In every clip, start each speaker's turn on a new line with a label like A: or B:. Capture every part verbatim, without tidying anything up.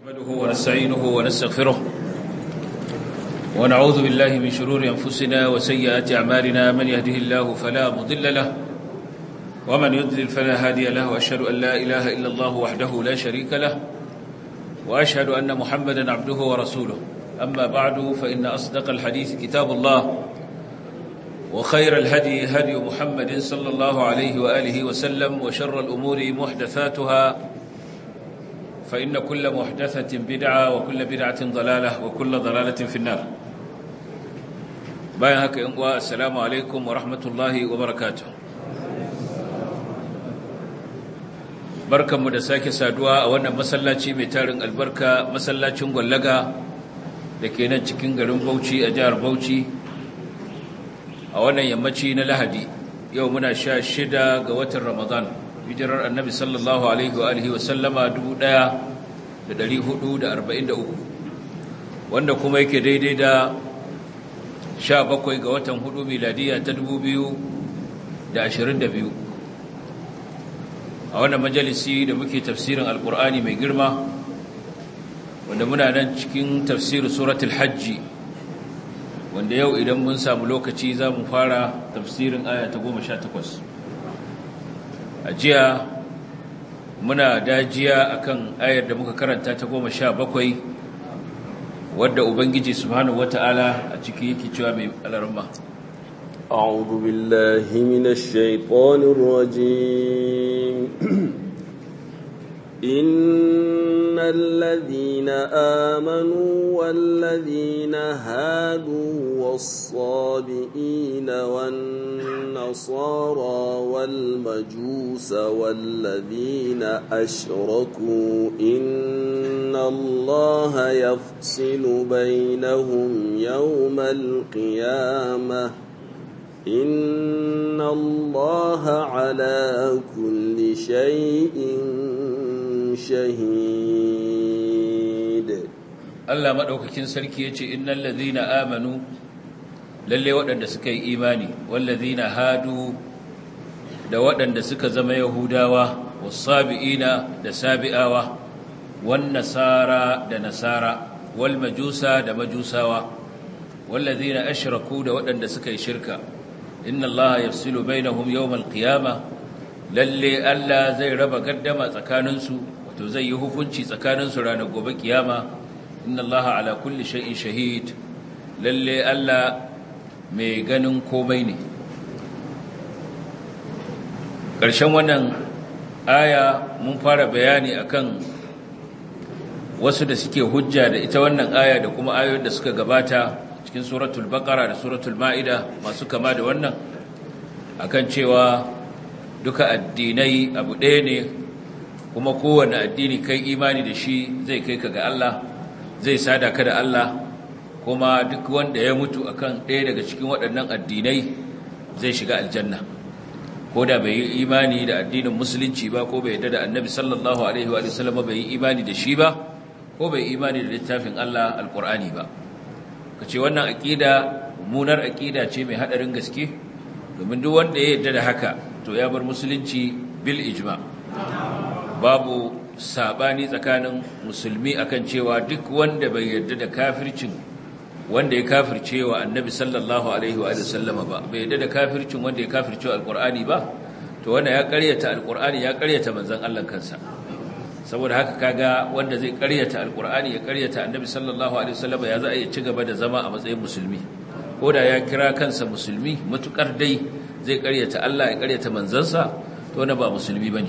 A: نحمده ونستعينه ونستغفره ونعوذ بالله من شرور أنفسنا وسيئات أعمالنا من يهده الله فلا مضل له ومن يضلل فلا هادي له وأشهد أن لا إله إلا الله وحده لا شريك له وأشهد أن محمدا عبده ورسوله أما بعد فإن أصدق الحديث كتاب الله وخير الهدي هدي محمد صلى الله عليه وآله وسلم وشر الأمور محدثاتها فإن كل محدثة بدعة وكل بدعة ضلالة وكل ضلالة في النار باين هكا ينقوى السلام عليكم ورحمة الله وبركاته بركة مدساكي سادوا أولا مسلاتي ميتارن البركة مسلاتي نقلقا لكينا تكين غرم بوشي أجار بوشي أولا يمتي نلهدي يومنا شاشدا قوة رمضان hijirar annabi sallallahu alaihi wa alihi wa sallama dubu ɗaya da ɗari hudu da arba'in da uku wanda kuma yake daidai da sha bakwai ga watan hudu miladiya ta dubu biyu da ashirin da biyu a wannan majalisi da muke tafsirin alkur'ani mai girma wanda muna nan cikin tafsirin suratul hajji wanda yau idan mun samu lokaci za mu fara tafsirin aya ta goma sha takwas a jiya muna dajiya akan ayar da muka karanta ta goma sha bakwai wadda ubangiji subhanahu wata'ala a ciki yake cewa mai alarma
B: a'udhu billahi minash shaitanir rajim innal ladhina amanu wal ladhina hadu was-sabiina wan النصارى والمجوس والذين أشركوا إن الله يفصل بينهم يوم القيامة إن الله على كل شيء شهيد
A: الله مدوكاكين سركي يجي إن الذين آمنوا lalle waɗanda suka yi imani wallazina hadu da waɗanda suka zama yahudawa wasabiina da sabi'awa wan nasara da nasara wal majusa da majusawa wallazina ashraku da waɗanda suka yi shirka inna allaha yafsilu bainahum yawmal qiyamah lalle Allah zai raba gaddama tsakaninsu wato zai yi hukunci tsakaninsu ranar gobe kiyama inna allaha ala kulli shay'in shahid lalle Allah mai ganin komai ne ƙarshen wannan aya mun fara bayani akan wasu da suke hujja da ita wannan aya da kuma ayoyin da suka gabata cikin suratul baqara da suratul ma'ida masu kama da wannan akan cewa duka addinai abu ɗaya ne kuma kowane addini kai imani da shi zai kai ka ga Allah zai sada ka da Allah kuma duk wanda ya mutu akan ɗaya daga cikin waɗannan addinai zai shiga aljanna ko da bai yi imani da addinin musulunci ba ko bai yarda da annabi sallallahu alaihi wa sallam bai yi imani da shi ba ko bai imani da littafin Allah alqur'ani ba kace wannan aqida munar aqida ce mai hadarin gaske domin duk wanda ya yarda da haka to ya bar musulunci bil ijma babu sabani tsakanin musulmi akan cewa duk wanda bai yarda da kafircin wanda ya kafirce wa annabi sallallahu alaihi wa sallama ba bai yadda da kafircin wanda ya kafirce wa alqur'ani ba to wanda ya ƙaryata alqur'ani ya ƙaryata manzon Allah kansa saboda haka kaga wanda zai ƙaryata alqur'ani ya ƙaryata annabi sallallahu alaihi wa sallama ya za a yi ci gaba da zama a matsayin musulmi ko da ya kira kansa musulmi matukar dai zai ƙaryata Allah ya ƙaryata manzansa to wannan ba musulmi bane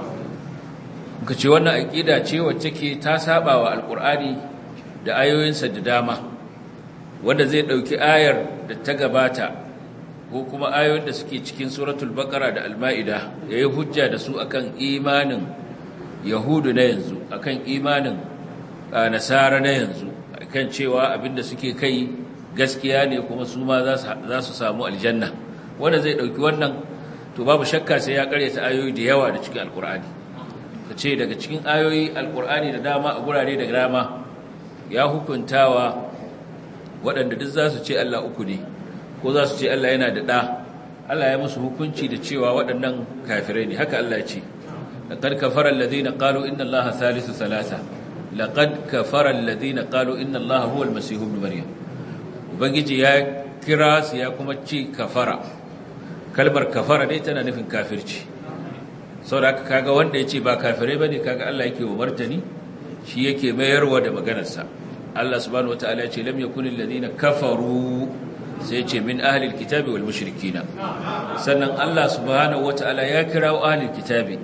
A: muka ce wannan aqida ce wacce ke ta saba wa alqur'ani da ayoyinsa da dama wanda zai ɗauki ayar da ta gabata ko kuma ayoyin da suke cikin suratul baqara da al-ma'ida yayi hujja da su akan imanin yahudu na yanzu akan imanin nasara na yanzu akan cewa abinda suke kai gaskiya ne kuma su ma za su samu aljanna wanda zai ɗauki wannan to babu shakka sai ya karyata ayoyi da yawa da cikin alqur'ani kace daga cikin ayoyi alqur'ani da dama a gurare da dama ya hukuntawa waɗanda duk za su ce Allah uku ne ko za su ce Allah yana da ɗa Allah ya musu hukunci da cewa waɗannan kafirai ne haka Allah ya ce laqad kafara alladhina qalu inna Allaha thalithu thalatha laqad kafara alladhina qalu inna allaha huwa almasih ibn maryam ubangiji ya kira su ya kuma ce kafara kalmar kafara dai tana nufin kafirci saboda kaga wanda yace ba kafirai bane kaga Allah yake wa martani shi yake mayarwa da maganarsa Allah subhanahu wataala ya ce lam yakunil ladina kafaru sai ce min ahlil kitabi wal mushrikina sannan Allah subhanahu wataala ya kira ahlil kitabi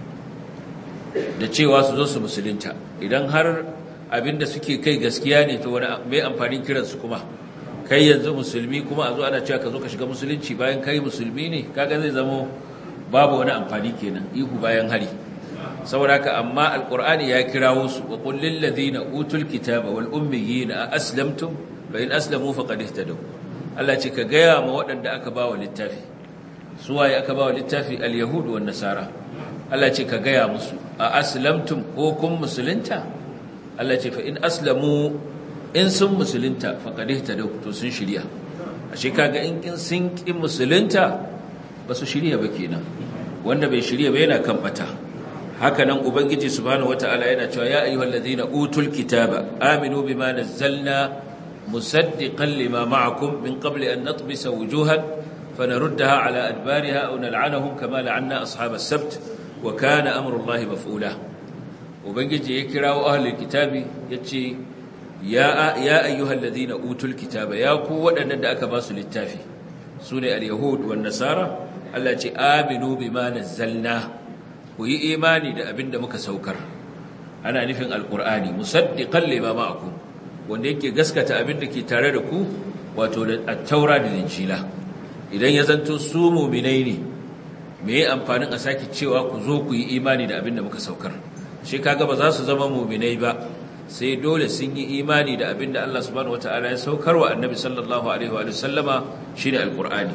A: da cewa su zo su musulunta idan har abinda suke kai gaskiya ne to wani mai amfanin kiransu kuma kai yanzu musulmi kuma a zo ana cewa ka zo ka shiga musulunci bayan kai musulmi ne kaga zai zama babu wani amfani kenan ihu bayan hari saboda haka amma alqur'ani ya kirawo su wa qul lil ladina utul kitaba wal ummiyina aslamtum fa in aslamu faqad ihtadaw Allah ce ka gaya ma waɗanda aka ba wa littafi suwaye aka ba wa littafi al-yahud wan nasara Allah ce ka gaya musu a aslamtum ko kun musulunta Allah ce fa in aslamu in sun musulunta faqad ihtadaw to sun shirya ashe kaga in kin sun ki musulunta ba su shirya ba kenan wanda bai shirya ba yana kan bata haka nan ubangiji subhanahu wataala yana cewa ya ayyuhallazina utul kitaba aminu bima nazzalna مصدقا لما معكم من قبل أن نطبس وجوها فنردها على أدبارها أو نلعنهم كما لعنا أصحاب السبت وكان أمر الله مفعولا وبنجي يكراو أهل الكتاب يتشي يا يا أيها الذين أوتوا الكتاب يا قوة أن ندأك باس للتافي سنة اليهود والنصارى التي آمنوا بما نزلنا وهي إيماني دا أبن دمك سوكر أنا نفن القرآن مصدقا لما معكم wanda yake gaskata abin da ke tare da ku wato at-taura da injila idan ya zanto su mu'minai ne me amfanin a saki cewa ku zo ku yi imani da abin da muka saukar shi kaga ba za su zama mu'minai ba sai dole sun yi imani da abin da Allah subhanahu wataala ya saukar wa annabi sallallahu alaihi wa sallama shine alqur'ani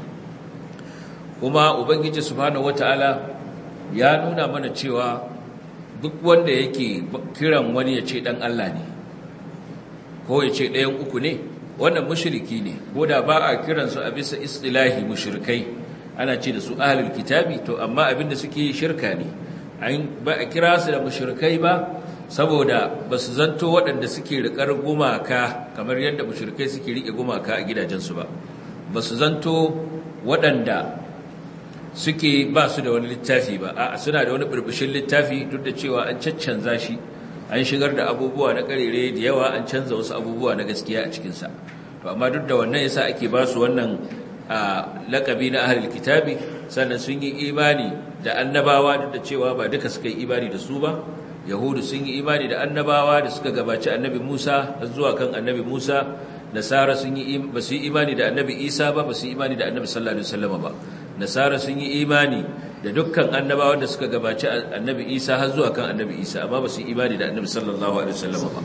A: kuma ubangiji subhanahu wataala ya nuna mana cewa duk wanda yake kiran wani ya ce dan Allah ne ko ya ce ɗayan uku ne wannan mushriki ne ko da ba a kiransu a bisa istilahi mushrikai ana ce da su ahlul kitabi to amma abinda suke shirka ne an ba a kira su da mushrikai ba saboda ba su zanto waɗanda suke riƙar gumaka kamar yadda mushrikai suke riƙe gumaka a gidajensu ba ba su zanto waɗanda suke ba su da wani littafi ba a suna da wani burbushin littafi duk da cewa an caccanza shi an shigar da abubuwa na karere da yawa an canza wasu abubuwa na gaskiya a cikinsa to amma duk da wannan yasa ake ba su wannan lakabi na ahlul kitabi sannan sun yi imani da annabawa duk da cewa ba duka suka yi imani da su ba yahudu sun yi imani da annabawa da suka gabaci annabi Musa zuwa kan annabi Musa nasara sun yi ba su yi imani da annabi Isa ba ba su yi imani da annabi sallallahu alaihi wasallam ba nasara sun yi imani da dukkan annabawan da suka gabaci annabi Isa har zuwa kan annabi Isa amma ba su imani da annabi sallallahu alaihi wasallam ba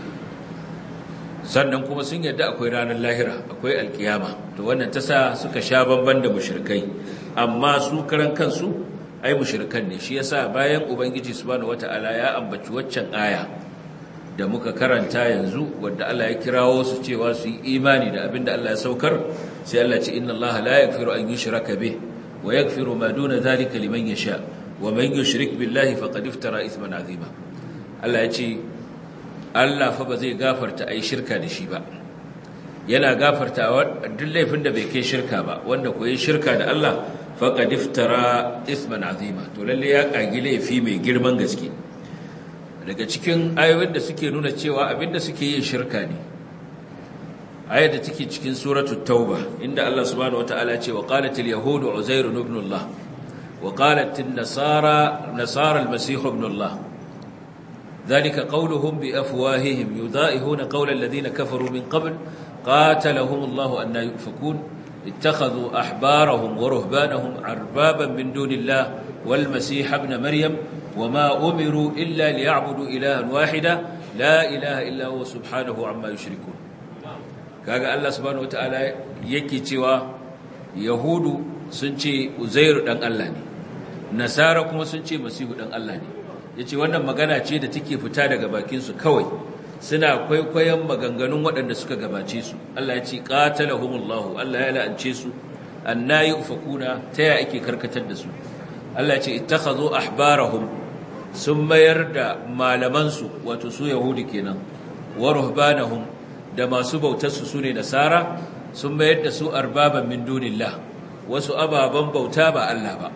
A: sannan kuma sun yarda akwai ranar lahira akwai alkiyama to wannan ta sa suka sha bamban da mushrikai amma su karan kansu ai mushrikan ne shi yasa bayan ubangiji subhanahu wataala ya ambaci waccan aya da muka karanta yanzu wanda Allah ya kirawo su cewa su yi imani da abinda Allah ya saukar sai Allah ya ce inna Allah la yaghfiru an yushraka bih ويغفر ما دون ذلك لمن يشاء ومن يشرك بالله فقد افترى اثما عظيما Allah ya ce Allah fa ba zai gafarta ai shirka da shi ba yana gafartawa duk laifin da bai kai shirka ba wanda ko yi shirka da Allah faqad iftara ithman azima to lalle ya kagi laifi mai girman gaske daga cikin ayoyin da suke nuna cewa abinda suke yin shirka ne ayat da take cikin suratul tauba inda Allah subhanahu wataala ya ce wa qalatil yahudu uzair ibn Allah wa qalatin nasara nasara al-masih ibn Allah dhalika qawluhum bi afwahihim yudaihuna qawla alladhina kafaru min qabl qatalahum Allah an yufakun ittakhadhu ahbarahum wa ruhbanahum arbaban min dunillah wal masih ibn maryam wama umiru illa liya'budu ilahan wahida la ilaha illa huwa subhanahu amma yushrikun kaga Allah subhanahu wataala yake cewa yahudu sun ce uzairu dan Allah ne nasara kuma sun ce masihu dan Allah ne yace wannan magana ce da take fita daga bakin su kawai suna kwaikwayon maganganun waɗanda suka gabace su Allah ya ce qatalahumullahu Allah ya la'ance su annayi ufakuna taya ake karkatar da su Allah ya ce ittakhadhu ahbarahum sun mayar da malamansu wato su yahudi kenan wa ruhbanahum da masu bautarsu sune nasara sun mayar da su arbaban min dunillah wasu ababan bauta ba Allah ba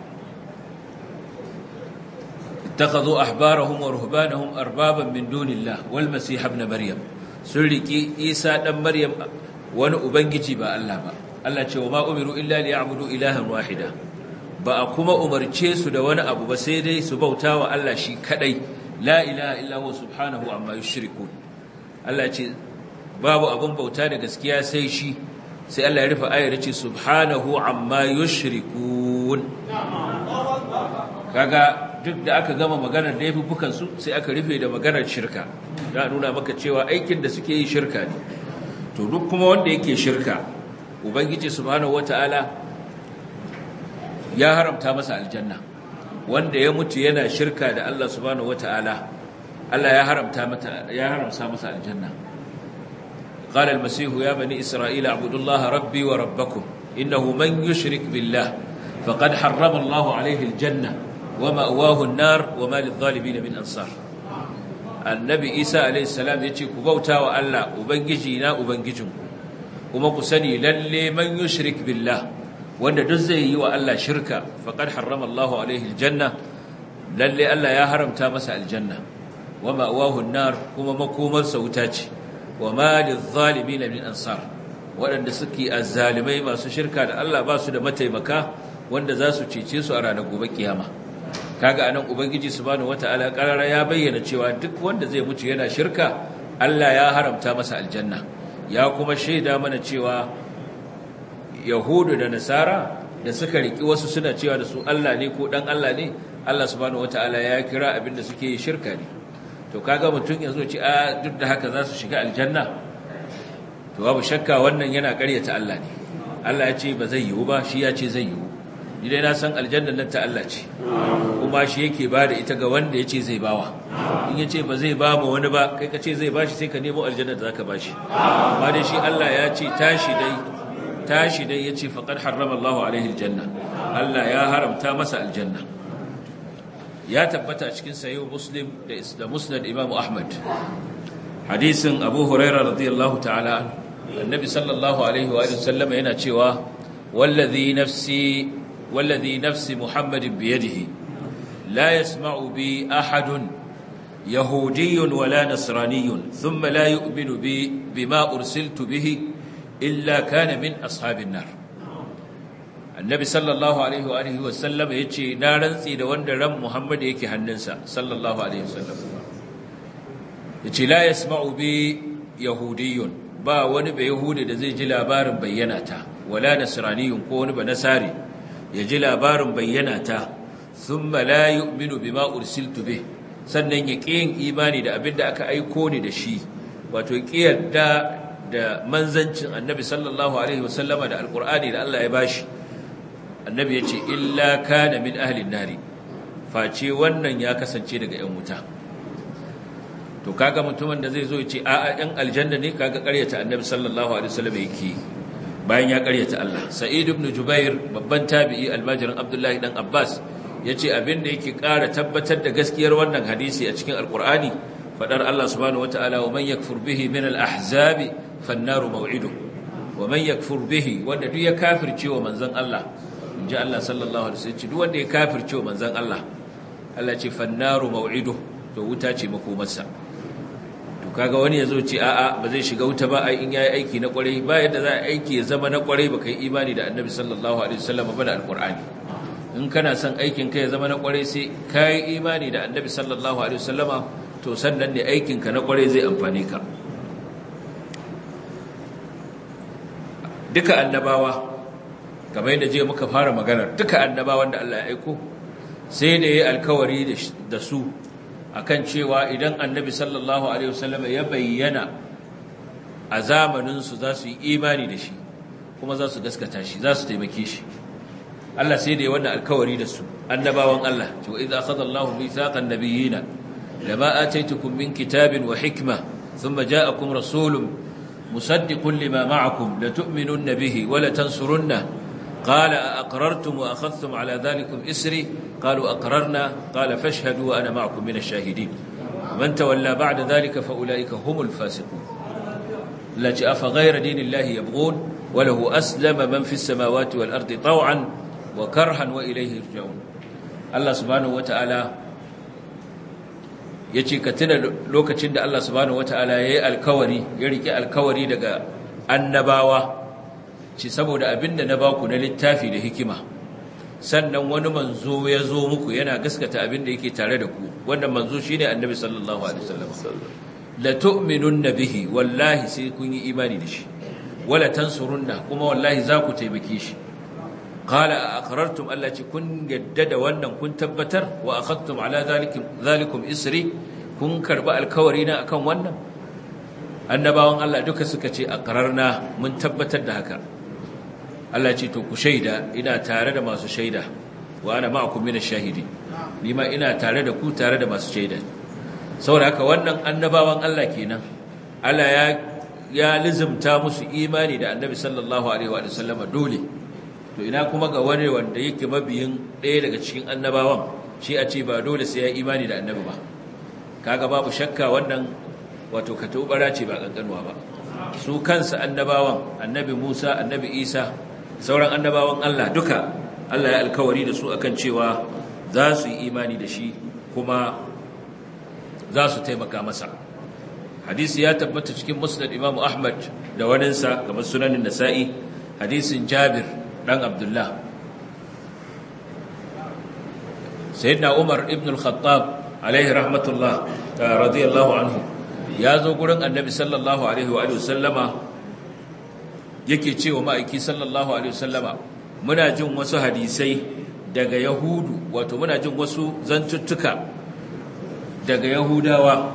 A: ittakhadhu ahbarahum wa ruhbanahum arbaban min dunillah wal masih ibn maryam sun riki isa dan maryam wani ubangiji ba Allah ba Allah ce wa ma umiru illa liya'budu ilahan wahida ba a kuma umarce su da wani abu ba sai dai su bauta wa Allah shi kadai la ilaha illa huwa subhanahu amma yushrikun Allah ce babu abun bauta da gaskiya sai shi sai Allah ya rufe ayar ce subhanahu amma yushrikun kaga duk da aka gama maganar da yafi bukan su sai aka rufe da maganar shirka da nuna maka cewa aikin da suke yi shirka ne to duk kuma wanda yake shirka ubangiji subhanahu wataala ya haramta masa aljanna wanda ya mutu yana shirka da Allah subhanahu wataala Allah ya haramta mata ya haramta masa aljanna qala al-masih ya bani isra'ila a'budullaha rabbi wa rabbakum innahu man yushrik billah faqad harrama Allah alayhi aljanna wa ma'wahu an-nar wa ma lidh-dhalimin min ansar annabi isa alayhi salam yace ku bautawa Allah ubangiji na ubangijinku kuma ku sani lalle man yushrik billah wanda duk zai yi wa Allah shirka faqad harrama Allahu alaihi aljanna lalle Allah ya haramta masa aljanna wa ma'wahu an-nar kuma makomar sa wuta ce wa ma lidh-dhalimin min ansar wadanda suke azzalimai masu shirka da Allah ba su da mataimaka wanda za su cece su a ranar gobe kiyama kaga anan ubangiji subhanahu wataala karara ya bayyana cewa duk wanda zai mutu yana shirka Allah ya haramta masa aljanna ya kuma shaida mana cewa yahudu da nasara da suka riki wasu suna cewa da su Allah ne ko dan Allah ne Allah subhanahu wataala ya kira abinda suke yi shirka ne to kaga mutun yazo ce a duk da haka za su shiga aljanna to babu shakka wannan yana ƙaryata Allah ne Allah ya ce ba zai yiwu ba shi ya ce zai yiwu ni dai na san aljanna nan ta Allah ce kuma shi yake bada ita ga wanda yace zai bawa in yace ba zai ba mu wani ba kai kace zai bashi sai ka nemo aljanna da zaka bashi amma dai shi Allah ya ce tashi dai tashi dai yace faqad harrama Allahu alaihi aljanna Allah ya haramta masa aljanna ya tabbata cikin sahih muslim da musnad imam ahmad hadisin abu hurairah radiyallahu ta'ala annabi sallallahu alaihi wa sallam yana cewa wallazi nafsi wallazi nafsi muhammadin biyadihi la yasma'u bi ahadun yahudiyyun wala nasraniyyun thumma la yu'minu bi bima ursiltu bihi illa kana min ashabin nar annabi sallallahu alaihi wa alihi wa sallam yace na rantsi da wanda ran muhammad yake hannunsa sallallahu alaihi wa sallam yace la yasma'u bi yahudiyyun ba wani bai yahudi da zai ji labarin bayyana ta wala nasraniyun ko wani ba nasari ya ji labarin bayyana ta thumma la yu'minu bima ursiltu bih sannan ya kiyin imani da abinda aka aiko ni da shi wato kiyarda da manzancin annabi sallallahu alaihi wasallama da alqur'ani da Allah ya bashi annabi yace illa kana min ahli an-nari face wannan ya kasance daga yan wuta to kaga mutumin da zai zo ya ce a'a ɗan aljanna ne kaga ƙaryata annabi sallallahu alaihi wasallam yake bayan ya ƙaryata Allah sa'id ibn jubair babban tabi'i almajirin abdullahi dan abbas yace abin da yake ƙara tabbatar da gaskiyar wannan hadisi a cikin alqur'ani fadar Allah subhanahu wataala wa man yakfur bihi min al-ahzabi fan-naru maw'iduhu wa man yakfur bihi wanda duk ya kafirce wa manzon Allah inji Allah sallallahu alaihi wasallam duk wanda ya kafirce wa manzon Allah Allah ce fan-naru maw'iduhu to wuta ce makomarsa kaga wani yazo ce a'a ba zai shiga wuta ba ai in yayi aiki na kwarai ba yadda za a aiki ya zama na kwarai baka yi imani da Annabi sallallahu alaihi wasallam ba da alqur'ani in kana son aikin ka ya zama na kwarai sai kai imani da Annabi sallallahu alaihi wasallama to sannan ne aikin ka na kwarai zai amfane ka duka annabawa kamar yadda je muka fara magana duka annabawan da Allah ya aiko sai da yayi alkawari da su akan cewa idan annabi sallallahu alaihi wasallam ya bayyana a zamanin su za su yi imani da shi kuma za su gaskata shi za su taimake shi Allah sai da ya wannan alkawari da su annabawan Allah to idza akhadha Allahu mithaqan nabiyina lama ataitukum min kitabin wa hikma thumma ja'akum rasulun musaddiqun lima ma'akum la tu'minunna bihi wa la tansurunna قال أقررتم وأخذتم على ذلكم إسري قالوا أقررنا قال فاشهدوا وأنا معكم من الشاهدين من تولى بعد ذلك فأولئك هم الفاسقون التي أفغير دين الله يبغون وله أسلم من في السماوات والأرض طوعا وكرها وإليه يرجعون الله سبحانه وتعالى yace ka tuna lokacin da Allah subhanahu wataala yayi alkawari ya rike alkawari daga annabawa ci saboda abinda na baku na littafi da hikima sannan wani manzo ya zo muku yana gaskata abinda yake tare da ku wannan manzo shine annabi sallallahu alaihi wasallam la tu'minunna bihi wallahi sai kun yi imani da shi wala tansurunna kuma wallahi za ku taimake shi qala aqrartum allati kun gaddada wannan kun tabbatar wa akhadtum ala zalikum zalikum isri kun karba alkawari na akan wannan annabawan Allah duka suka ce aqrarna mun tabbatar da haka Allah ce to ku shaida ina tare da masu shaida wa ana ma'akum minash shahidin nima ina tare da ku tare da masu shaida saboda haka wannan annabawan Allah kenan Allah ya ya lizumta musu imani da annabi sallallahu alaihi wa sallama dole to ina kuma ga wani wanda yake mabiyin ɗaya daga cikin annabawan shi a ce ba dole sai ya imani da annabi ba kaga babu shakka wannan wato katubara ce ba kankanuwa ba su kansu annabawan annabi Musa annabi Isa sauran annabawan Allah duka Allah ya alkawari da su akan cewa za su yi imani da shi kuma za su taimaka masa hadisi ya tabbata cikin musnad Imam Ahmad da waninsa kamar sunanin Nasa'i hadisin Jabir dan Abdullah sayyidina Umar ibn al-Khattab alaihi rahmatullah radiyallahu anhu ya zo gurin annabi sallallahu alaihi wa sallama yake cewa ma'aiki sallallahu alaihi wasallama muna jin wasu hadisai daga yahudu wato muna jin wasu zantuttuka daga yahudawa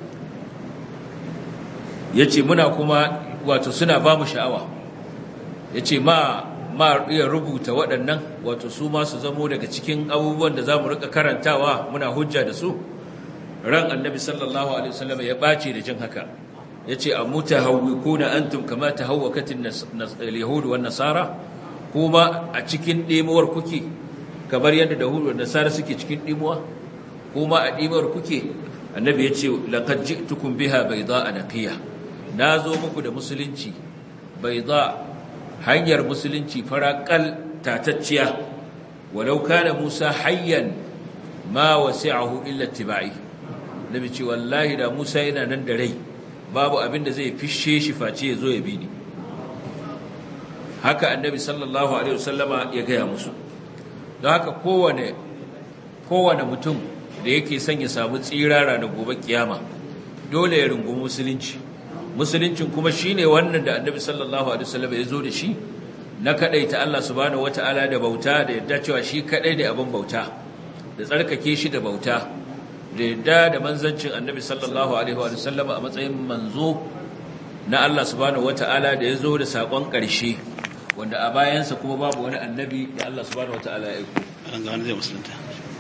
A: yace muna kuma wato suna ba mu sha'awa yace ma ma iya rubuta waɗannan wato su ma su zamo daga cikin abubuwan da zamu rika karantawa muna hujja da su ran annabi sallallahu alaihi wasallama ya bace da jin haka yace amutahawwikuna antum kama tahawwakatin al-yahud wan nasara kuma a cikin dimuwar kuke kamar yadda yahudu da nasara suke cikin dimuwa kuma a dimuwar kuke annabi yace laqad ji'tukum biha bayda'a naqiya nazo muku da musulunci bayda hanyar musulunci faraqal tatacciya walau kana musa hayyan ma wasi'ahu illa ittiba'i nabi ce wallahi da musa yana nan da rai babu abin da zai fishe shi face ya zo ya bi ni haka annabi sallallahu alaihi wasallama ya gaya musu don haka kowane kowane mutum da yake son ya samu tsirara da gobe kiyama dole ya rungumi musulunci musuluncin kuma shine wannan da annabi sallallahu alaihi wasallama ya zo da shi na kadaita Allah subhanahu wataala da bauta da yadda cewa shi kadai ne abin bauta da tsarkake shi da bauta da yadda da manzancin annabi sallallahu alaihi wa sallama a matsayin manzo na Allah subhanahu wata'ala da ya zo da sakon ƙarshe wanda a bayansa kuma babu wani annabi da Allah subhanahu wata'ala ya aiko
C: an ga wani zai musulunta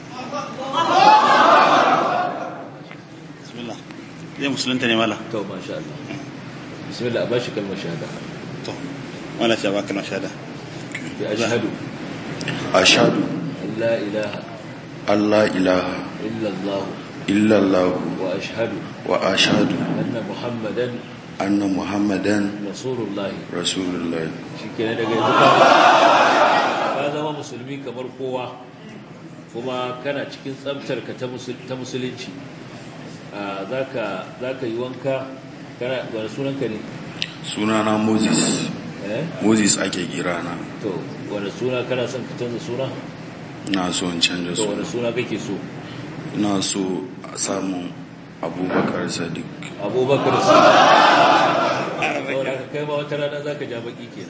C: bismillah zai musulunta ne mala
A: to masha Allah bismillah ba shi kalmar shahada
C: to wala shi ba kalmar shahada
A: bi ashhadu
B: ashhadu
A: la ilaha
B: alla ilaha
A: illa Allah
B: illa Allah
A: wa ashhadu
B: wa ashhadu
A: anna muhammadan
B: anna muhammadan
A: rasulullah
B: rasulullah
A: shikenan daga yanzu ka zama musulmi kamar kowa kuma kana cikin tsamtar ka ta musulunci zaka zaka yi wanka kana wani sunanka ne
B: sunana Moses
A: eh
B: Moses ake kira na
A: to wani suna kana son ka canza suna
B: ina so in canza
A: to
B: su
A: wani suna kake so
B: ina so a samu Abubakar Sadiq
A: abubakar sadiq saboda ka kai ma wata rana za ka ja baki ke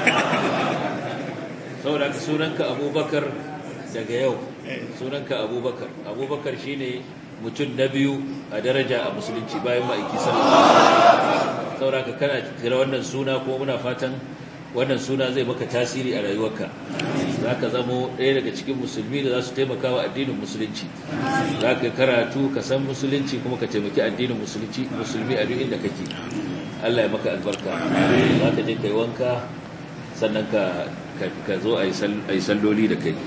A: saboda ka sunanka abubakar daga yau sunanka abubakar abubakar shine mutum na biyu a daraja a musulunci bayan ma'aiki sallallahu alaihi wasallam saboda ka kana kira wannan suna ko muna fatan wannan suna zai maka tasiri a rayuwarka za ka zamo ɗaya daga cikin musulmi da za su taimaka wa addinin musulunci za ka karatu ka san musulunci kuma ka taimaki addinin musulunci musulmi a duk inda kake Allah ya maka albarka za ka je kai wanka sannan ka ka zo a yi salloli da kai.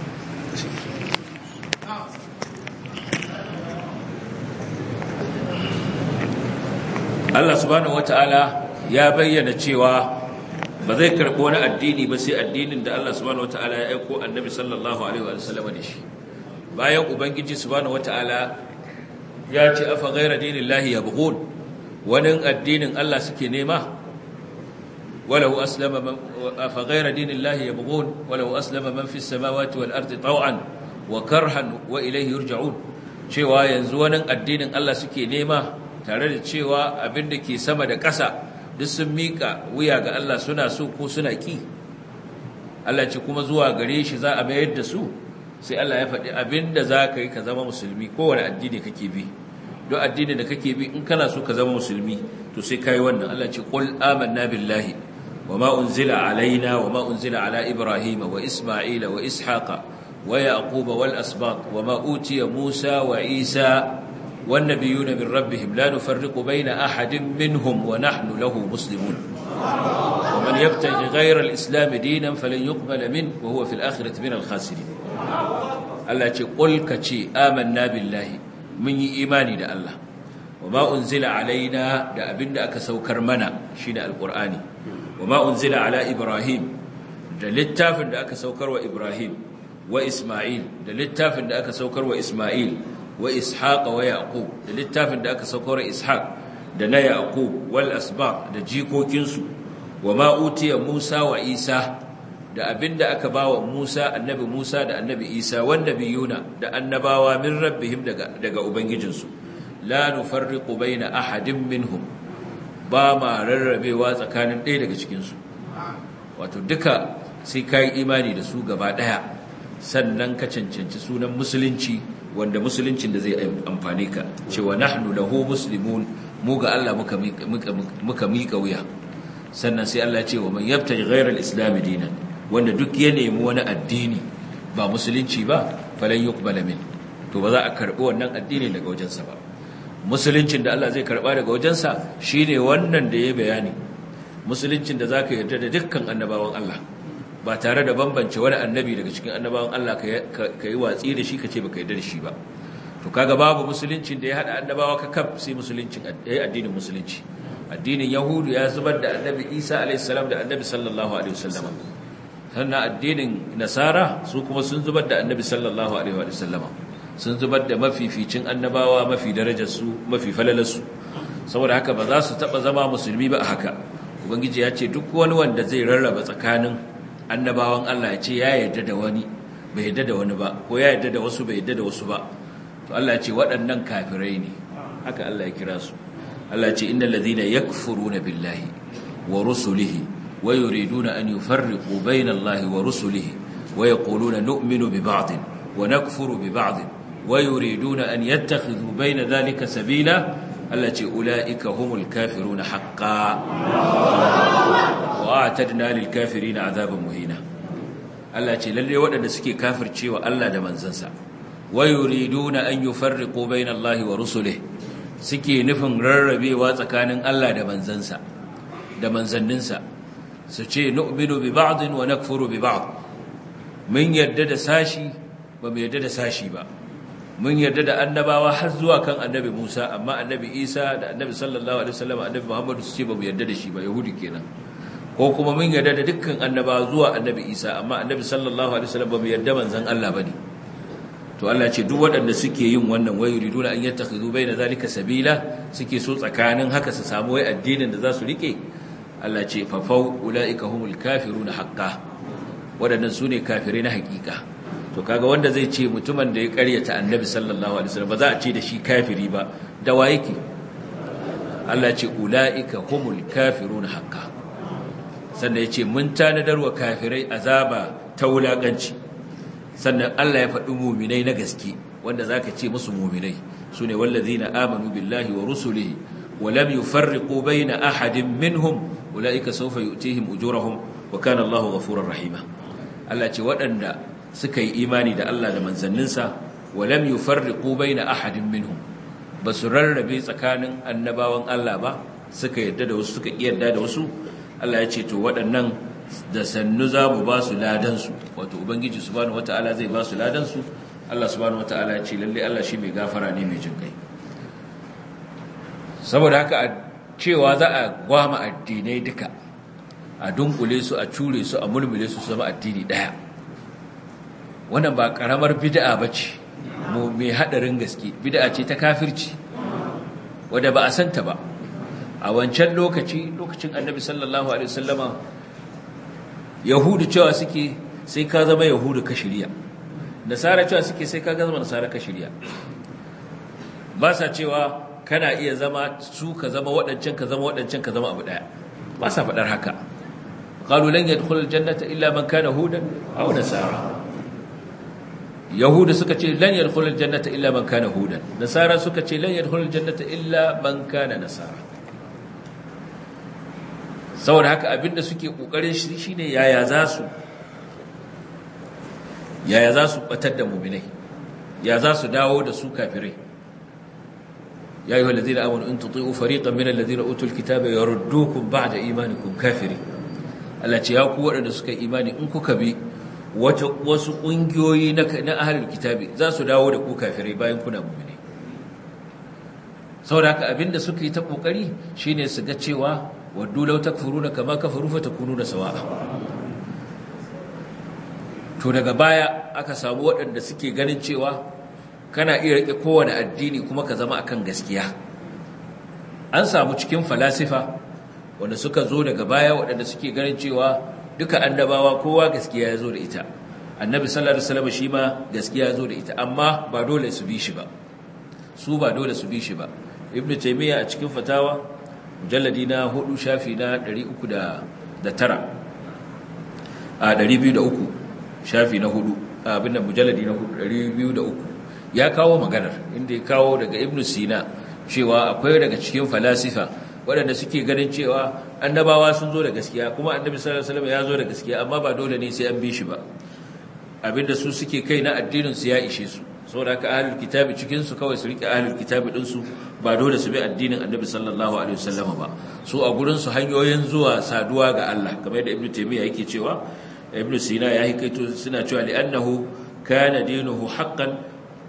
A: Allah subhanahu wata'ala ya bayyana cewa ba zai karɓi wani addini ba sai addinin da Allah subhanahu wata'ala ya aiko annabi sallallahu alaihi wa sallam da shi. Bayan ubangiji subhanahu wata'ala ya ce afa ghayra dinillahi yabghun, wani addinin Allah suke nema, walau aslama man afa ghayra dinillahi yabghun walau aslama man fis samawati wal ardi taw'an wa karhan wa ilayhi yurja'un, cewa yanzu wani addinin Allah suke nema tare da cewa abin da ke sama da ƙasa duk sun miƙa wuya ga Allah, suna so ko suna ƙi. Allah ce kuma zuwa gare shi za a mayar da su. Sai Allah ya faɗi abin da za ka yi ka zama musulmi, kowane addini kake bi, don addini da kake bi in kana so ka zama musulmi to sai ka yi wannan. Allah ce qul amanna billahi wa ma unzila alaina wa ma unzila ala ibrahima wa isma'ila wa ishaqa wa yaquba wal asbaq wa ma utiya musa wa isa والنبيون من ربهم لا نفرق بين أحد منهم ونحن له مسلمون ومن يبتغي غير الإسلام دينا فلن يقبل منه وهو في الآخرة من الخاسرين. الله قل كشي آمنا بالله من إيماني دا الله وما أنزل علينا دا أبن أكسوكر منا شين القرآن وما أنزل على إبراهيم دا للتافن دا أكسوكر وإبراهيم وإسماعيل دا للتافن دا أكسوكر وإسماعيل wa ishaqa wa yaqub, da littafin da aka saukar ishaq da na yaqub wal asbaq da jikokinsu, wa ma utiya musa wa isa, da abinda aka bawa musa annabi musa da annabi isa, wan nabiyuna da annabawa min rabbihim daga daga ubangijinsu, la nufarriqu baina ahadin minhum, ba ma rarrabewa tsakanin ɗaya daga cikin su. Wato duka sai kai imani da su gaba daya, sannan ka cancanci sunan musulunci, wanda musuluncin da zai amfane ka, cewa nahnu lahu muslimun, mu ga Allah muka muka mika wuya. Sannan sai Allah ya ce wa man yabtaji ghayra al-islam dinan, wanda duk ya nemi wani addini ba musulunci ba, falan yuqbala min, to ba za a karbi wannan addini daga wajensa ba. Musuluncin da Allah zai karba daga wajensa shine wannan da ya bayani, musuluncin da zaka yarda da dukkan annabawan Allah ba tare da bambance wani annabi daga cikin annabawan Allah ka yi watsi da shi ka ce baka yarda da shi ba. To kaga babu musuluncin da ya hada annabawa ka kaf sai musuluncin addinin musulunci. Addinin Yahudu ya zubar da annabi Isa alayhi salam da annabi sallallahu alaihi wasallam. Sannan addinin Nasara su kuma sun zubar da annabi sallallahu alaihi wasallam. Sun zubar da mafificin annabawa, mafi darajar su, mafi falalar su. Saboda haka ba za su taba zama musulmi ba a haka. Ubangiji ya ce duk wani wanda zai rarraba tsakanin annabawan Allah, ya ce ya yarda da wani bai yarda da wani ba, ko ya yarda da wasu bai yarda da wasu ba, to Allah ya ce waɗannan kafirai ne. Haka Allah ya kira su. Allah ya ce innal ladhina yakfuruna billahi wa rusulihi wa yuriduna an yufarriqu bayna Allahi wa rusulihi wa yaquluna nu'minu bi ba'din wa nakfuru bi ba'din wa yuriduna an yattakhidhu bayna dhalika sabila, Allah ya ce ulaika humul kafiruna haqqan wa a'tadna lil kafirina azaban muhina. Allah ce lalle waɗanda suke kafircewa Allah da manzansa, wa yuriduna an yufarriqu bayna Allahi wa rusulihi, suke nufin rarrabewa tsakanin Allah da manzansa da manzanninsa, su ce nu'minu bi ba'din wa nakfuru bi ba'd, mun yarda da sashi ba mu yarda da sashi ba. Mun yarda da annabawa har zuwa kan annabi Musa, amma annabi Isa da annabi sallallahu alaihi wasallam annabi Muhammadu su ce ba mu yarda da shi ba, yahudi kenan. Ko kuma mun yarda da dukkan annabawa zuwa annabi Isa, amma annabi sallallahu alaihi wasallam ba mu yarda manzon Allah bane. To Allah ce duk waɗanda suke yin wannan, wai yuriduna an yattakhidhu baina zalika sabila, suke so tsakanin haka su samu wai addinin da za su rike, Allah ce fa fau ulaika humul kafiruna haqqan, waɗannan sune kafirai na hakika. To kaga wanda zai ce mutumin da ya karyata annabi sallallahu alaihi wasallam ba za a ce da shi kafiri ba, da wa yake? Allah ce ulaika humul kafiruna haqqan. Sannan ya ce mun tanadar wa kafirai azaba ta wulakanci. Sannan Allah ya faɗi muminai na gaske, wanda zaka ce musu muminai sune wallazina amanu billahi wa rusulihi wa lam yufarriqu baina ahadin minhum ulaika sawfa yu'tihim ujurahum wa kana Allahu ghafurur rahima. Allah ce waɗanda suka yi imani da Allah da manzanninsa, wa lam yufarriqu baina ahadin minhum, basu rarrabe tsakanin annabawan Allah ba, suka yadda da wasu suka kiyarda da wasu. Allah ya ce to waɗannan da sannu za mu ba su ladansu, wato ubangiji subhanahu wata'ala zai ba su ladansu. Allah subhanahu wata'ala ya ce lalle Allah shi mai gafara ne mai jin kai. Saboda haka a cewa za a gwama addinai duka, a dunkule su, a cure su, a mulmule su su zama addini daya, wannan ba karamar bid'a bace mu mai hadarin gaske. Bid'a ce ta kafirci wanda ba a santa ba a wancan lokaci, lokacin Annabi sallallahu alaihi wasallama. Yahudu cewa suke sai ka zama Yahudu ka shirya, Nasara cewa suke sai ka zama Nasara ka shirya. Ba sa cewa kana iya zama su ka zama waɗancan ka zama waɗancan ka zama abu ɗaya, ba sa faɗar haka. qalu lan yadkhulul jannata illa man kana hudan aw nasara. Yahudu suka ce lan yadkhulul jannata illa man kana hudan, Nasara suka ce lan yadkhulul jannata illa man kana nasara. Saboda haka abinda suke kokarin shi shine yaya za su yaya za su batar da mu'minai, ya za su dawo da su kafirai. ya ayyuhal ladina amanu in tuti'u fariqan minal ladina utul kitaba yaruddukum ba'da imanikum kafirin. Allah ce ya ku waɗanda suka imani in kuka bi wata wasu kungiyoyi na na ahlul kitabi za su dawo da ku kafirai bayan kuna mu'minai. Saboda haka abinda suka yi ta kokari shine su ga cewa waddu law takfuruna kama kafaru fatakununa sawa'a. To daga baya aka samu waɗanda suke ganin cewa kana iya rike kowane addini kuma ka zama akan gaskiya. An samu cikin falasifa wanda suka zo daga baya waɗanda suke ganin cewa duka annabawa kowa gaskiya ya zo da ita. Annabi sallallahu alaihi wasallam shi ma gaskiya ya zo da ita, amma ba dole su bi shi ba. Su ba dole su bi shi ba. Ibn Taymiyyah a cikin fatawa mujalladi na hudu shafi na ɗari uku da tara a ɗari biyu da uku shafi na hudu abin da mujalladi na hudu ɗari biyu da uku ya kawo maganar inda ya kawo daga Ibn Sina cewa akwai daga cikin falasifa waɗanda suke ganin cewa annabawa sun zo da gaskiya kuma annabi sallallahu alaihi wasallam ya zo da gaskiya, amma ba dole ne sai an bi shi ba. Abinda su suke kai na addinin su ya ishe su, saboda haka ahlul kitabi cikin su kawai su rike ahlul kitabi din su, ba dole su bi addinin annabi sallallahu alaihi wasallam ba. Su a gurin su hanyoyin zuwa saduwa ga Allah, kamar yadda Ibn Taymiyyah yake cewa, Ibn Sina ya hikaito suna cewa li annahu kana dinuhu haqqan,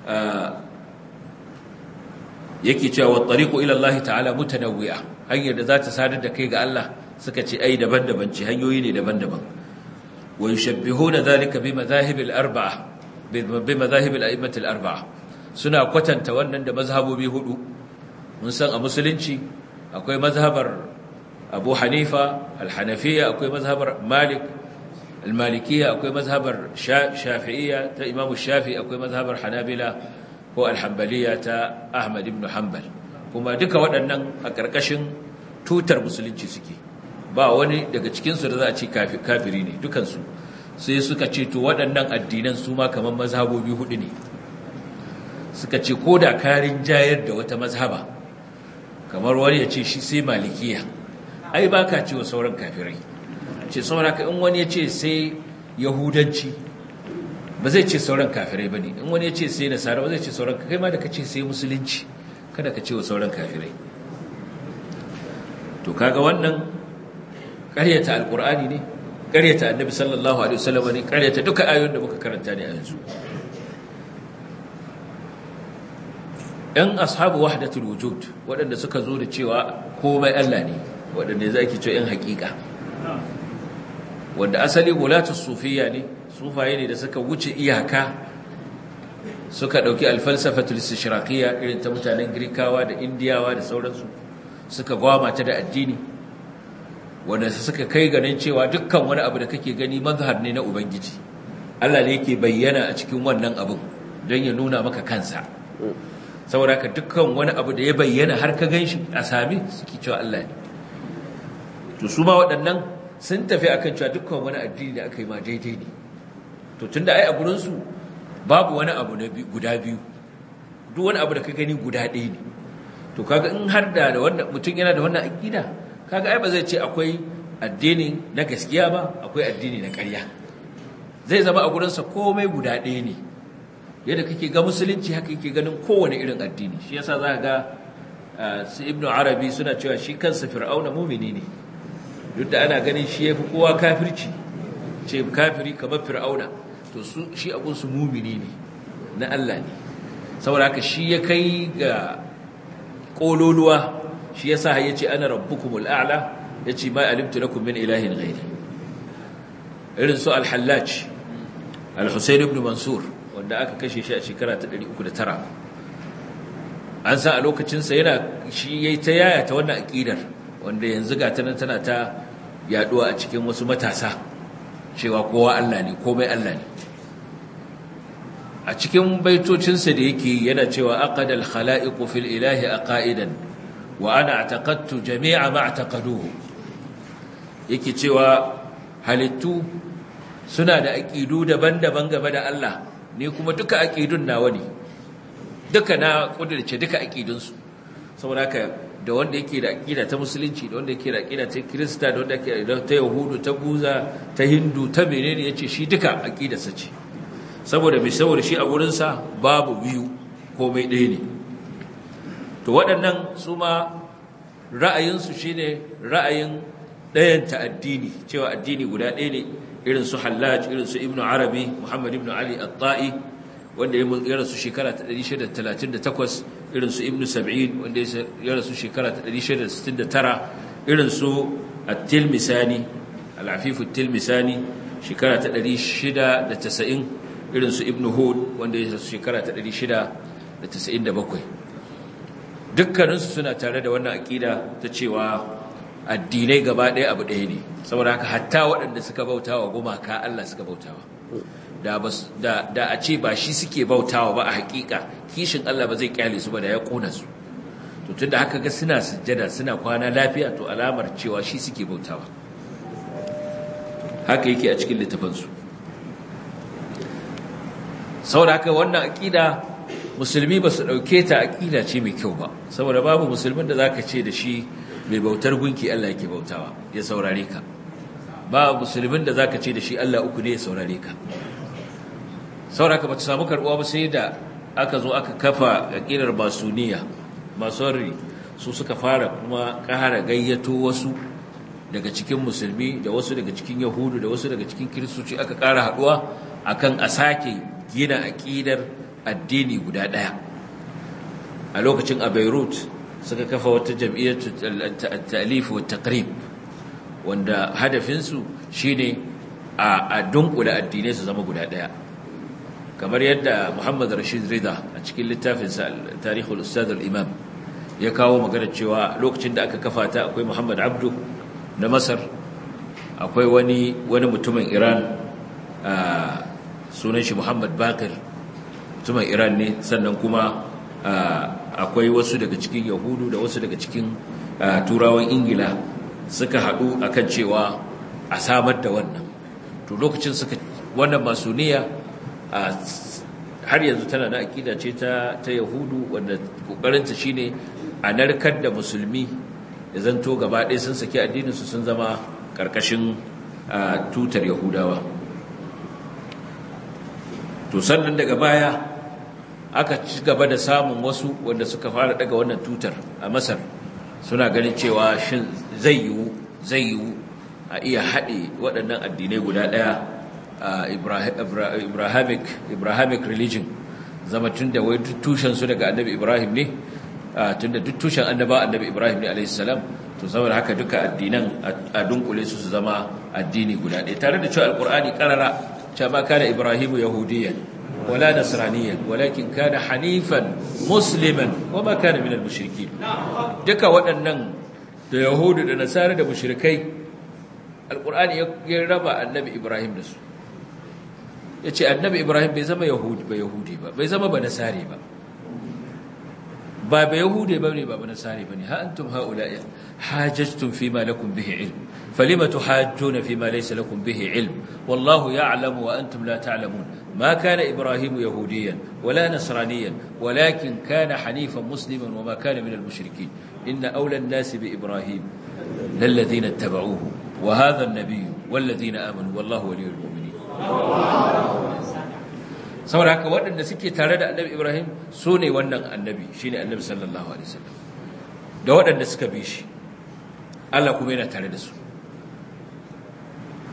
A: yake cewa wa tariqu ila Allah ta'ala mutanawwi'a, hanyar da za ta sadar da kai ga Allah suka ce ai daban-daban ce, hanyoyi ne daban-daban. wa yushabbihuna dhalika bi madhahib al-arba'a bi madhahib al-a'immat al-arba'a, suna kwatanta wannan da mazhabobi hudu. Mun san a musulunci akwai mazhabar Abu Hanifa al-Hanafiyya, akwai mazhabar Malik al-Malikiyya, akwai mazhabar Shafi'iyya ta Imam Shafi'i, akwai mazhabar Hanabila ko al-Hanbaliyya ta Ahmad ibn Hanbal. Kuma duka waɗannan a ƙarƙashin tutar musulunci suke, ba wani daga cikinsu da za a ce kafiri ne, dukansu. Sai suka ce to waɗannan addinan su ma kamar mazhabobi hudu ne. Suka ce ko da karin jayar da wata mazhaba, kamar wani ya ce shi sai malikiya, ai ba ka ce wa sauran kafirai. Ce sauraka in wani ya ce sai yahudanci, ba zai ce sauran kafirai ba ne. In wani ya ce sai nasara, ba zai ce sauran, kai ma da ka ce sai musulunci, kada ka ce wa sauran kafirai. To kaga wannan ƙaryata alƙur'ani ne, ƙaryata annabi sallallahu alaihi wasallam ne, ƙaryata duka ayoyin da muka karanta ne a yanzu. ɗan ashabu wahdatul wujud waɗanda suka zo da cewa komai Allah ne, waɗanda za ki ce ‘yan haƙiƙa, wanda asali gulatus sufiya ne, sufaye ne da suka wuce iyaka, suka ɗauki alfalsafatul istishraqiyya irin ta mutanen Girkawa da Indiyawa da sauransu, suka gwama ta da addini, wanda suka kai ganin cewa dukkan wani abu da kake gani mazhar ne na Ubangiji. Allah ne yake bayyana a cikin wannan abin don ya nuna maka kansa. Saboda ka dukkan wani abu da ya bayyana har ka ganshi a sami suke cewa Allah ne. To su ma waɗannan sun tafi akan cewa dukkan wani addini da aka yi ma daidai ne. To tunda ai a gurin su babu wani abu na guda biyu, duk wani abu da ka gani guda ɗaya ne. To kaga in har da wannan mutum yana da wannan aqida, kaga ai ba zai ce akwai addini na gaskiya ba, akwai addini na ƙarya. Zai zama a gurin sa komai guda ɗaya ne. Yadda kake ga musulunci haka yake ganin kowane irin addini. Shi yasa za ka ga su Ibn Arabi suna cewa shi kansa Fir'auna mumini ne. duk da ana ganin shi yafi kowa kafirci ce kafiri kamar fir'auna to su shi abun su mumini ne na Allah ne saboda haka shi ya kai ga kololuwa shi yasa yace ana rabbukumul a'la yace ma alimtu lakum min ilahin ghairi irin su al-hallaj al-husayn ibn mansur wanda aka kashe shi a shekara ta ɗari uku da tara an sa a lokacin sa yana shi yayi ta yaya ta wannan aqidar wanda yanzu ga tana tana ta yaduwa a cikin wasu matasa cewa kowa Allah ne komai Allah ne a cikin baitocinsa da yake yana cewa aqadal khalaiqu fil ilahi aqaidan wa ana i'taqadtu jami'a ma i'taqaduhu yake cewa halittu suna da aqidu daban-daban game da Allah ni kuma duka aqidun nawa ne duka na kudirce duka aqidun su saboda haka da wanda yake da aqida ta musulunci da wanda yake da aqida ta kirista da wanda yake da ta yahudu ta buza ta hindu ta menene yace shi duka aqidarsa ce saboda mai saboda shi a gurinsa babu biyu komai ɗaya ne to waɗannan su ma ra'ayinsu shi ne ra'ayin ɗayanta addini cewa addini guda ɗaya ne irin su hallaj irin su ibn arabi muhammad ibn ali at-ta'i wanda ya rasu shekara ta ɗari shida da talatin da takwas irin su ibn sab'in wanda ya rasu shekara ta ɗari shida da sittin da tara irin su at-tilmisani al-afif at-tilmisani shekara ta ɗari shida da tasa'in irin su ibn hud wanda ya rasu shekara ta ɗari shida da tasa'in da bakwai dukkaninsu suna tare da wannan aƙida ta cewa addinai gaba ɗaya abu ɗaya ne saboda haka hatta waɗanda suka bautawa gumaka Allah suka bautawa da da da a ce ba shi suke bautawa ba a hakika kishin Allah ba zai kyale su ba da ya kona su to tunda haka ga suna sujjada suna kwana lafiya to alamar cewa shi suke bautawa haka yake a cikin littafin su saboda haka wannan aqida musulmi ba su dauke ta aqida ce mai kyau ba saboda babu musulmin da zaka ce da shi mai bautar gunki Allah yake bautawa ya saurare ka babu musulmin da zaka ce da shi Allah uku ne ya saurare ka sauraka ba ta samu karbuwa ba sai da aka zo aka kafa aqidar basuniya masori su suka fara kuma ƙara gayyato wasu daga cikin musulmi da wasu daga cikin yahudu da wasu daga cikin kiristoci aka ƙara haduwa akan a sake gina aqidar addini guda daya a lokacin a Beirut suka kafa wata jam'iyyar at-ta'lif wa at-taqrib wanda hadafinsu shine a dunkula addinai su zama guda daya kamar yadda Muhammad Rashid Rida a cikin littafinsa Tarihul Ustad al-Imam ya kawo magana cewa lokacin da aka kafa ta akwai Muhammad Abdu na Masar akwai wani wani mutumin Iran sunan shi Muhammad Baqir mutumin Iran ne sannan kuma akwai wasu daga cikin Yahudu da wasu daga cikin Turawan Ingila suka haɗu akan cewa a samar da wannan to lokacin suka wannan masuniya har yanzu tana na akida ce ta ta Yahudu wanda kokarinta shine a narkar da musulmi da zanto gaba ɗaya sun saki addinin su sun zama karkashin tutar Yahudawa to sannan daga baya aka ci gaba da samun wasu wanda suka fara daga wannan tutar a Masar suna ganin cewa shin zai yiwu zai yiwu a iya haɗe waɗannan addinai guda ɗaya Ibrahimic Ibrahimic religion zama tunda wai tushen su daga Annabi Ibrahim ne tunda duk tushen annaba Annabi Ibrahim ne alayhi salam to saboda haka duka addinan a dunkule su su zama addini guda ɗaya tare da cewa alqur'ani qarara cewa kana Ibrahimu yahudiyyan wala nasraniyyan walakin kana hanifan musliman wama kana minal mushrikeen duka waɗannan da yahudu da nasara da mushrikai alqur'ani ya raba Annabi Ibrahim da su ya ce annabi Ibrahim bai zama yahudi ba yahudi ba bai zama ba nasari ba ba ba yahudi ba ne ba ba nasari ba ne ha antum haula'i hajjtum fi ma lakum bihi ilm falima tuhajjuna fi ma laysa lakum bihi ilm wallahu ya'lamu wa antum la ta'lamun ma kana Ibrahim yahudiyan wala nasraniyan walakin kana hanifan musliman wa ma kana min al-mushrikeen inna awla an-nasi bi Ibrahim lalladhina ittaba'uhu wa hadha an-nabiy walladhina amanu wallahu waliyyul mu'minin saboda haka waɗanda suke tare da annabi Ibrahim su ne wannan annabi shine annabi sallallahu alaihi wasallam da waɗanda suka bi shi Allah kuma yana tare da su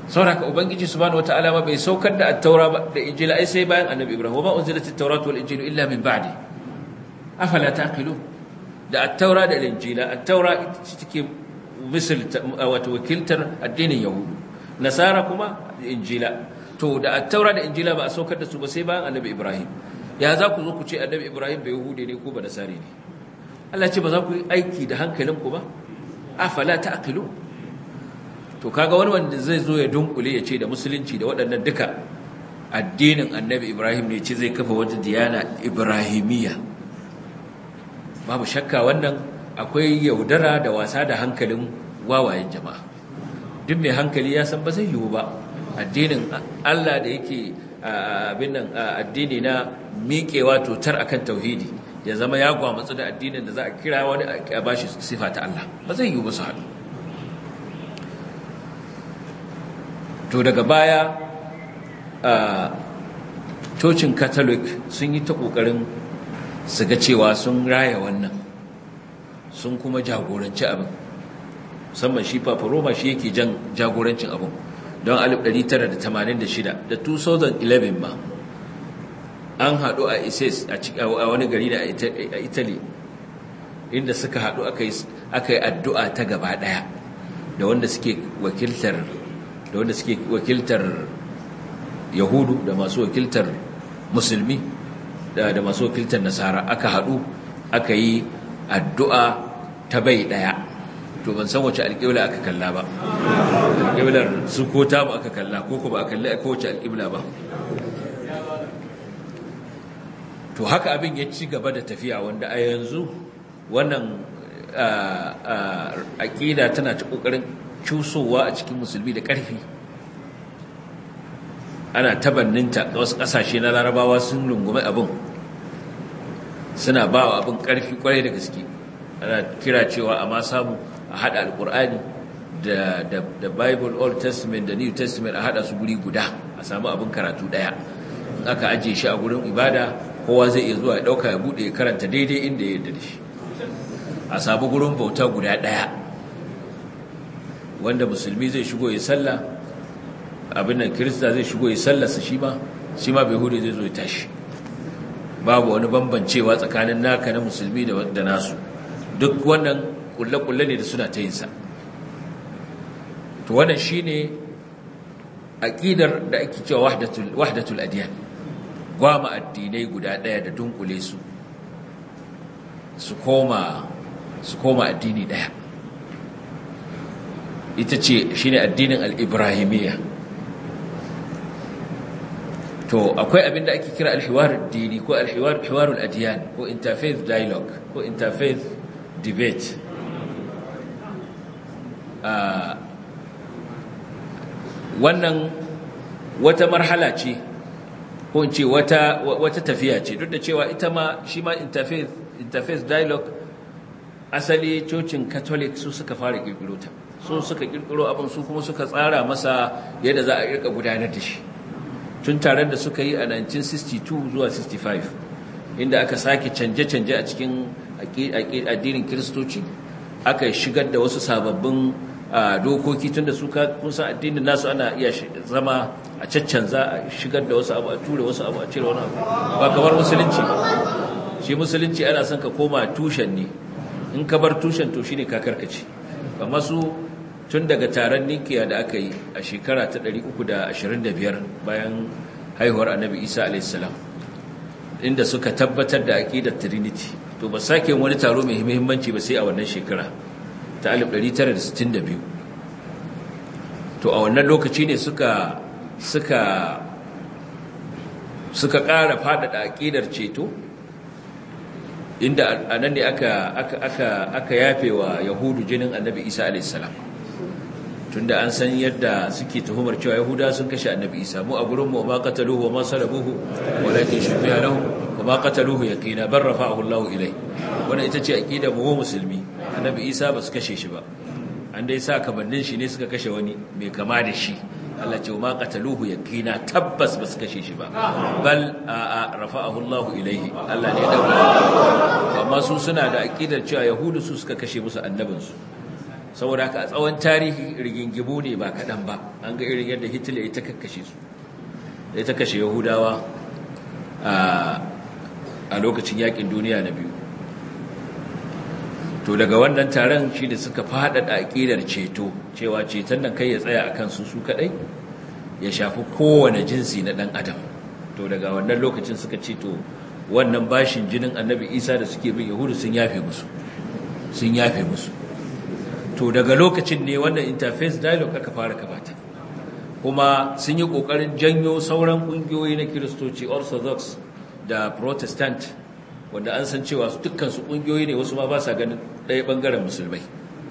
A: saboda ubangiji subhanahu wataala ma bai saukar da at-taura da injila ai sai bayan annabi ibrahim wa unzilat at-tauratu wal injilu illa min ba'di afala taqilun da at-taura da injila at-taura ita take misal wato wakiltar addinin yahudu nasara kuma injila to da at-taura da injila ba a saukar da su ba sai bayan annabi ibrahim ya za ku zo ku ce annabi ibrahim bai yahudi ne ko ba nasari ne Allah ce ba za ku yi aiki da hankalinku ba afala ta'qilu to kaga wani wanda zai zo ya dunkule ya ce da musulunci da waɗannan duka addinin annabi ibrahim ne ce zai kafa wata diyana ibrahimiyya babu shakka wannan akwai yaudara da wasa da hankalin wawayen jama'a duk mai hankali ya san ba zai yiwu ba addinin Allah da yake abin nan addini na miƙewa totar akan tauhidi ya zama ya gwamutsu da addinin da za a kira wani a bashi sifa ta Allah ba zai yiwu ba su haɗu to daga baya cocin catholic sun yi ta ƙoƙarin su ga cewa sun raya wannan sun kuma jagoranci abin musamman shi Papa Roma shi yake jan jagorancin abin don alif ɗari tara da tamanin da shida da two thousand eleven ma an haɗu a Isis a wani gari da a Italy inda suka haɗu aka yi addu'a ta gaba ɗaya da wanda suke wakiltar da wanda suke wakiltar Yahudu da masu wakiltar Musulmi da da masu wakiltar Nasara aka haɗu aka yi addu'a ta bai ɗaya to ban san wace alƙibla aka kalla ba alƙiblar su ko ta ba aka kalla ko ko ba a kalli aka wace alƙibla ba to haka abin ya ci gaba da tafiya wanda a yanzu wannan aƙida tana ta ƙoƙarin cusowa a cikin musulmi da ƙarfi ana tabanninta wasu ƙasashe na larabawa sun rungume abin suna ba wa abin ƙarfi ƙwarai da gaske ana kira cewa amma samu a haɗa alƙur'ani da, da, da bible old testament da new testament a haɗa su guri guda a samu abin karatu ɗaya in aka ajiye shi a gurin ibada kowa zai iya zuwa ya ɗauka ya buɗe ya karanta daidai inda ya yarda da shi a samu gurin bauta guda ɗaya wanda musulmi zai shigo ya sallah abin nan kirista zai shigo ya sallarsa shi ma shi ma bai hude zai zo ya tashi babu wani bambancewa tsakanin naka na musulmi da nasu duk wannan kulle-kulle ne da suna ta yinsa to wannan shine aqidar da ake cewa wahdatul wahdatul adyan gwama addinai guda daya da dunkule su su koma su koma addini daya ita ce shine addinin al-ibrahimiyya to akwai abin da ake kira al-hiwar ad-dini ko al-hiwar hiwarul adyan ko interfaith dialogue ko interfaith debate uh, wannan wata marhala ce ko in ce wata wata tafiya ce duk da cewa ita ma shi ma interfaith interfaith dialogue asali cocin catholic su suka fara kirkiro ta su suka kirkiro abin su kuma suka tsara masa yadda za a irka gudanar da shi tun taron da suka yi a nineteen sixty-two zuwa sixty-five inda aka sake canje-canje a cikin addinin kiristoci aka shigar da wasu sababbin dokoki tun da su kun san addinin nasu ana iya zama a caccanza a shigar da wasu abu a ture wasu abu a cire wani abu ba kamar musulunci shi musulunci ana son ka koma tushen ne in ka bar tushen to shine ka karkace amma su tun daga taron Nikiya da aka yi a shekara ta ɗari uku da ashirin da biyar bayan haihuwar Annabi Isa alayhis salam inda suka tabbatar da aqidar Trinity to ba sake wani taro mai muhimmanci ba sai a wannan shekara ta alif ɗari tara da sittin da biyu to a wannan lokaci ne suka suka suka ƙara faɗaɗa aqidar ceto inda anan ne aka aka aka aka yafewa yahudu jinin Annabi Isa alayhis salam tunda an san yadda suke tuhumar cewa yahuda sun kashe Annabi Isa mu a gurin mu ma qataluhu wa ma salabuhu walakin shubbiha lahu wa ma qataluhu yaqina bar rafa'ahu Allahu ilay wannan ita ce aqidar mu musulmi Annabi Isa ba su kashe shi ba an dai sa kamannin shi ne suka kashe wani mai kama da shi Allah ce ma qataluhu yaqina tabbas ba su kashe shi ba bal a rafa'ahu Allahu ilayhi Allah ne ya dauka amma su suna da aqidar cewa yahudu su suka kashe musu annabinsu saboda haka a tsawon tarihi rigingimu ne ba kaɗan ba. An ga irin yadda Hitler ya ta kakkashe su, ya ta kashe Yahudawa a lokacin yakin duniya na biyu. To daga wannan taron shi da suka faɗaɗa aƙidar ceto, cewa ceton nan kai ya tsaya a kansu su kaɗai, ya shafi kowane jinsi na ɗan adam. To daga wannan lokacin suka ce to wannan bashin jinin annabi Isa da suke bin Yahudu sun yafe musu, sun yafe musu. To daga lokacin ne wannan interfaith dialogue aka fara kamata, kuma sun yi ƙoƙarin janyo sauran ƙungiyoyi na Kiristoci, Orthodox da Protestant, wanda an san cewa dukkansu ƙungiyoyi ne, wasu ma ba sa ganin ɗaya ɓangaren musulmai.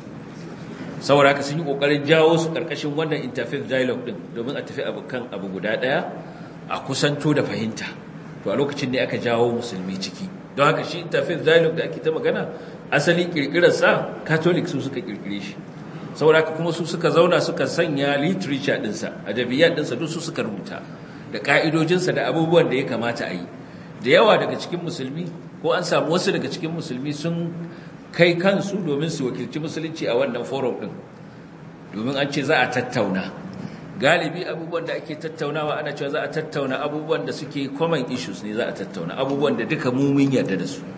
A: Saboda haka sun yi ƙoƙarin jawo su ƙarƙashin wannan interfaith dialogue ɗin domin a tafi abu kan abu guda ɗaya, a kusanto da fahimta. To a lokacin ne aka jawo musulmi ciki. Don haka shi interfaith dialogue da ake ta magana, asali ƙirƙirarsa Catholic su suka ƙirƙire shi. Saboda haka kuma su suka zauna suka sanya literature ɗinsa, adabiyat ɗinsa duk su suka rubuta, da ƙa'idojinsa da abubuwan da ya kamata a yi. Da yawa daga cikin musulmi, ko an samu wasu daga cikin musulmi sun kai kansu domin su wakilci musulunci a wannan forum ɗin, domin an ce za a tattauna. Galibi abubuwan da ake tattaunawa ana cewa za a tattauna abubuwan da suke common issues ne, za a tattauna abubuwan da duka mu mun yarda da su.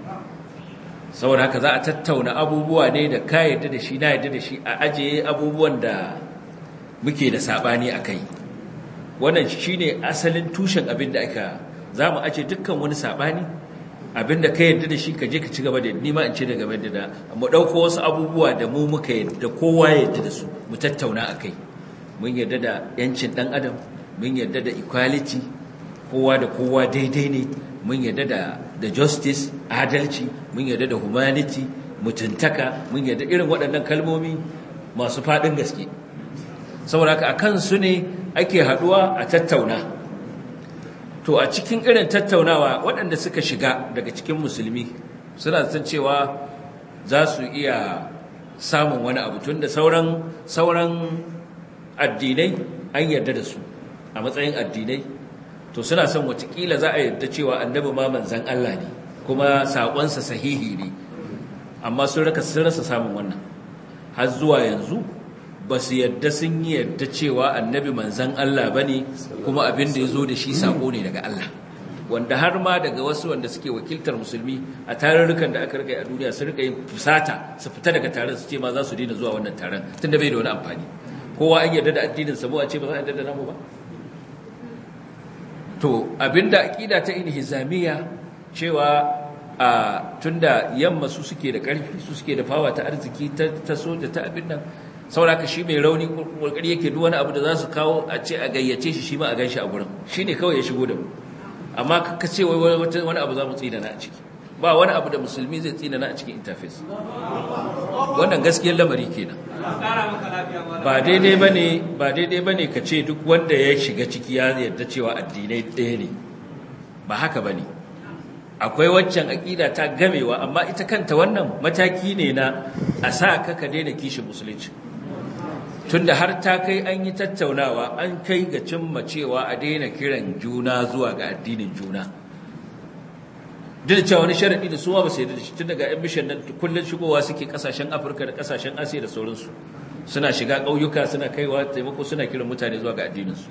A: Saboda haka za a tattauna abubuwa ne da ka yarda da shi, na yarda da shi, a ajiye abubuwan da muke da saɓani a kai. Wannan shi ne asalin tushen abin da aka za mu ajiye dukkan wani saɓani, abin da ka yarda da shi ka je ka ci gaba da nima in ce da gaba da mu ɗauko wasu abubuwa da mu muka yarda, kowa ya yarda da su, mu tattauna a kai. Mun yarda da ‘yancin ɗan adam, mun yarda da equality, kowa da kowa daidai ne, mun yarda da da justice, adalci, mun yarda da humanity, mutuntaka, mun yarda irin waɗannan kalmomi masu faɗin gaske. Saboda haka a kansu ne ake haɗuwa a tattauna. To a cikin irin tattaunawa waɗanda suka shiga daga cikin musulmi suna san cewa za su iya samun wani abu, tun da sauran sauran addinai an yarda da su a matsayin addinai. To suna son watakila za a yarda cewa annabi ma manzan Allah ne, kuma saƙonsa sahihi ne, amma sun raka sun rasa samun wannan har zuwa yanzu. Ba su yarda sun yi yarda cewa annabi manzan Allah ba ne, kuma abin da ya zo da shi saƙo ne daga Allah, wanda har ma daga wasu wanda suke wakiltar musulmi a tarurrukan da aka rika a duniya sun rika yin fusata su fita daga taron su ce ma za su daina zuwa wannan taron tun da bai da wani amfani. Kowa an yarda da addinin sa, mu a ce ba za a yarda da namu ba. To abinda aqida ta inhizamiya cewa a tunda yamma su suke da ƙarfi, su suke da fawa ta arziki, ta ta soja, ta abin nan, saboda shi mai rauni kokari yake duk wani abu da za su kawo a ce a gayyace shi, shi ma a ganshi a gurin, shine kawai ya shigo da mu. Amma ka ce wai wani abu za mu tsina na a ciki, ba wani abu da musulmi zai tsina na a cikin interface. Wannan gaskiyar lamari kenan. Ba daidai bane, ba daidai bane ka ce duk wanda ya shiga ciki ya yarda cewa addinai ɗaya ne. Ba haka bane. Akwai waccan aqida ta gamewa, amma ita kanta wannan mataki ne na a sa ka ka daina kishin musulunci. Tunda har ta kai an yi tattaunawa, an kai ga cimma cewa a daina kiran juna zuwa ga addinin juna. Duk da cewa wani sharadi da su ma ba su yarda da shi, tun daga yan mishan nan kullun shigowa suke kasashen Afirka da kasashen Asiya da sauransu, suna shiga ƙauyuka, suna kaiwa taimako, suna kiran mutane zuwa ga addininsu.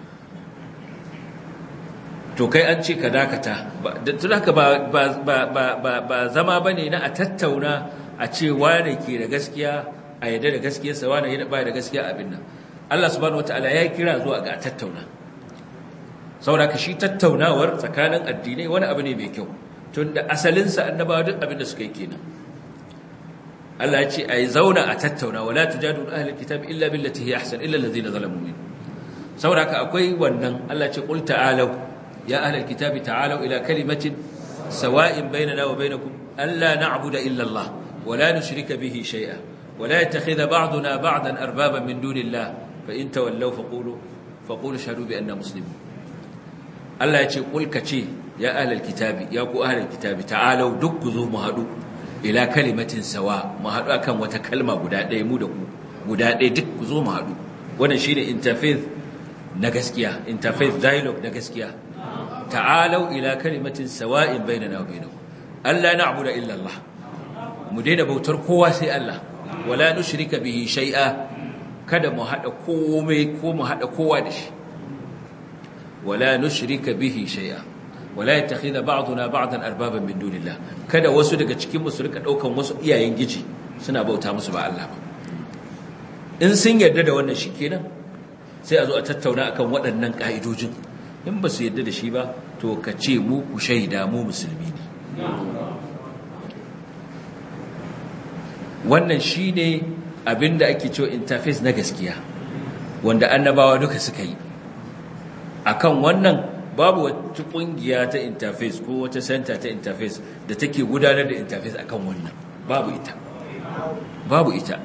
A: To kai an ce ka dakata, tun haka ba zama ba ne na a tattauna a ce wane ke da gaskiya a yadda da gaskiyarsa, wane ya ba da gaskiya abin nan. Allah subhanahu wataala ya kira zuwa ga a tattauna. Saboda ka shi tattaunawar tsakanin addinai wani abu ne mai kyau, tun da asalinsa annabawa duk abin da suka yi kenan. Allah ya ce a yi zauna a tattauna, wala tujadu ahlul kitab illa billati hiya ahsan illa allazina zalamu min. Saboda ka akwai wannan. Allah ya ce qul ta'alu ya ahlul kitabi ta'alu ila kalimatin sawa'in bainana wa bainakum alla na'budu illa Allah wa la nushrika bihi shay'a wa la yattakhidha ba'duna ba'dan arbaban min dunillah fa in tawallaw faqulu faqulu ashhadu bi anna muslimun. Allah ya ce qul kace ya ahlul kitabi, ya ku ahlul kitabi, ta'alu duk ku zo mu hadu ila kalimatin sawa, mu haɗu akan wata kalma guda ɗaya, mu da ku guda ɗaya, duk ku zo mu haɗu. Wannan shine interfaith na gaskiya, interfaith dialogue na gaskiya. Ta'alau ila kalimatin sawa'in bainana wa bainakum alla na'budu illa Allah, mu daina bautar kowa sai Allah, wala nushrika bihi shay'a kada mu hada komai ko mu hada kowa da shi wala nushrika bihi shay'a wala yattakhidha ba'duna ba'dan arbaban min dunillah kada wasu daga cikin mu su rika daukan wasu iyayen giji suna bauta musu ba Allah ba in sun yarda da wannan shikenan sai a zo a tattauna akan waɗannan ka'idojin in ba su yarda da shi ba to ka ce mu ku shaida mu musulmi ne wannan shine abinda ake cewa interface na gaskiya wanda annabawa duka suka yi akan wannan babu wata kungiya ta interface ko wata center ta interface da take gudanar da interface akan wannan babu ita babu ita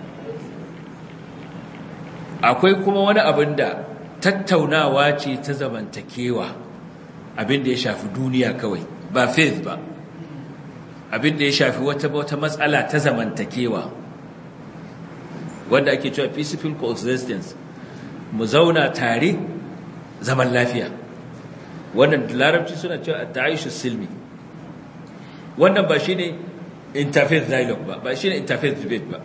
A: akwai kuma wani abin da tattaunawa ce ta zamantakewa abin da ya shafi duniya kawai ba faith ba abin da ya shafi wata wata matsala ta zamantakewa wanda ake cewa peaceful coexistence mu zauna tare zaman lafiya wannan larabci suna cewa at-ta'ayush silmi wannan ba shine interfaith dialogue ba ba shine interfaith debate ba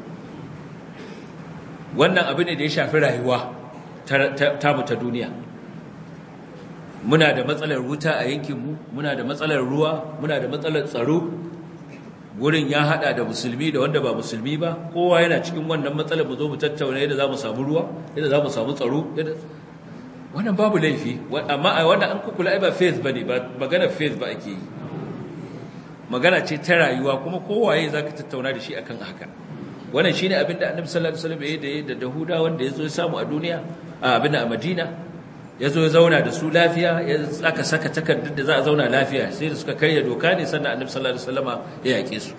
A: wannan abin da ya shafi rayuwa ta mu ta duniya muna da matsalar wuta a yankinmu muna da matsalar ruwa muna da matsalar tsaro gurin ya hada da musulmi da wanda ba musulmi ba kowa yana cikin wannan matsalar mu zo mu tattauna yadda za mu samu ruwa yadda za mu samu tsaro wannan babu laifi amma a wannan an kukula ai ba faith bane ba magana faith ba ake yi magana ce ta rayuwa kuma kowaye zaka tattauna da shi akan haka wannan shine abin da Annabi sallallahu alaihi wasallam ya yi da Yahuda wanda yazo ya samu a duniya a abin a Madina yazo ya zauna da su lafiya ya aka saka takardar da za a zauna lafiya sai da suka karya doka ne sannan Annabi sallallahu alaihi wasallama ya yake su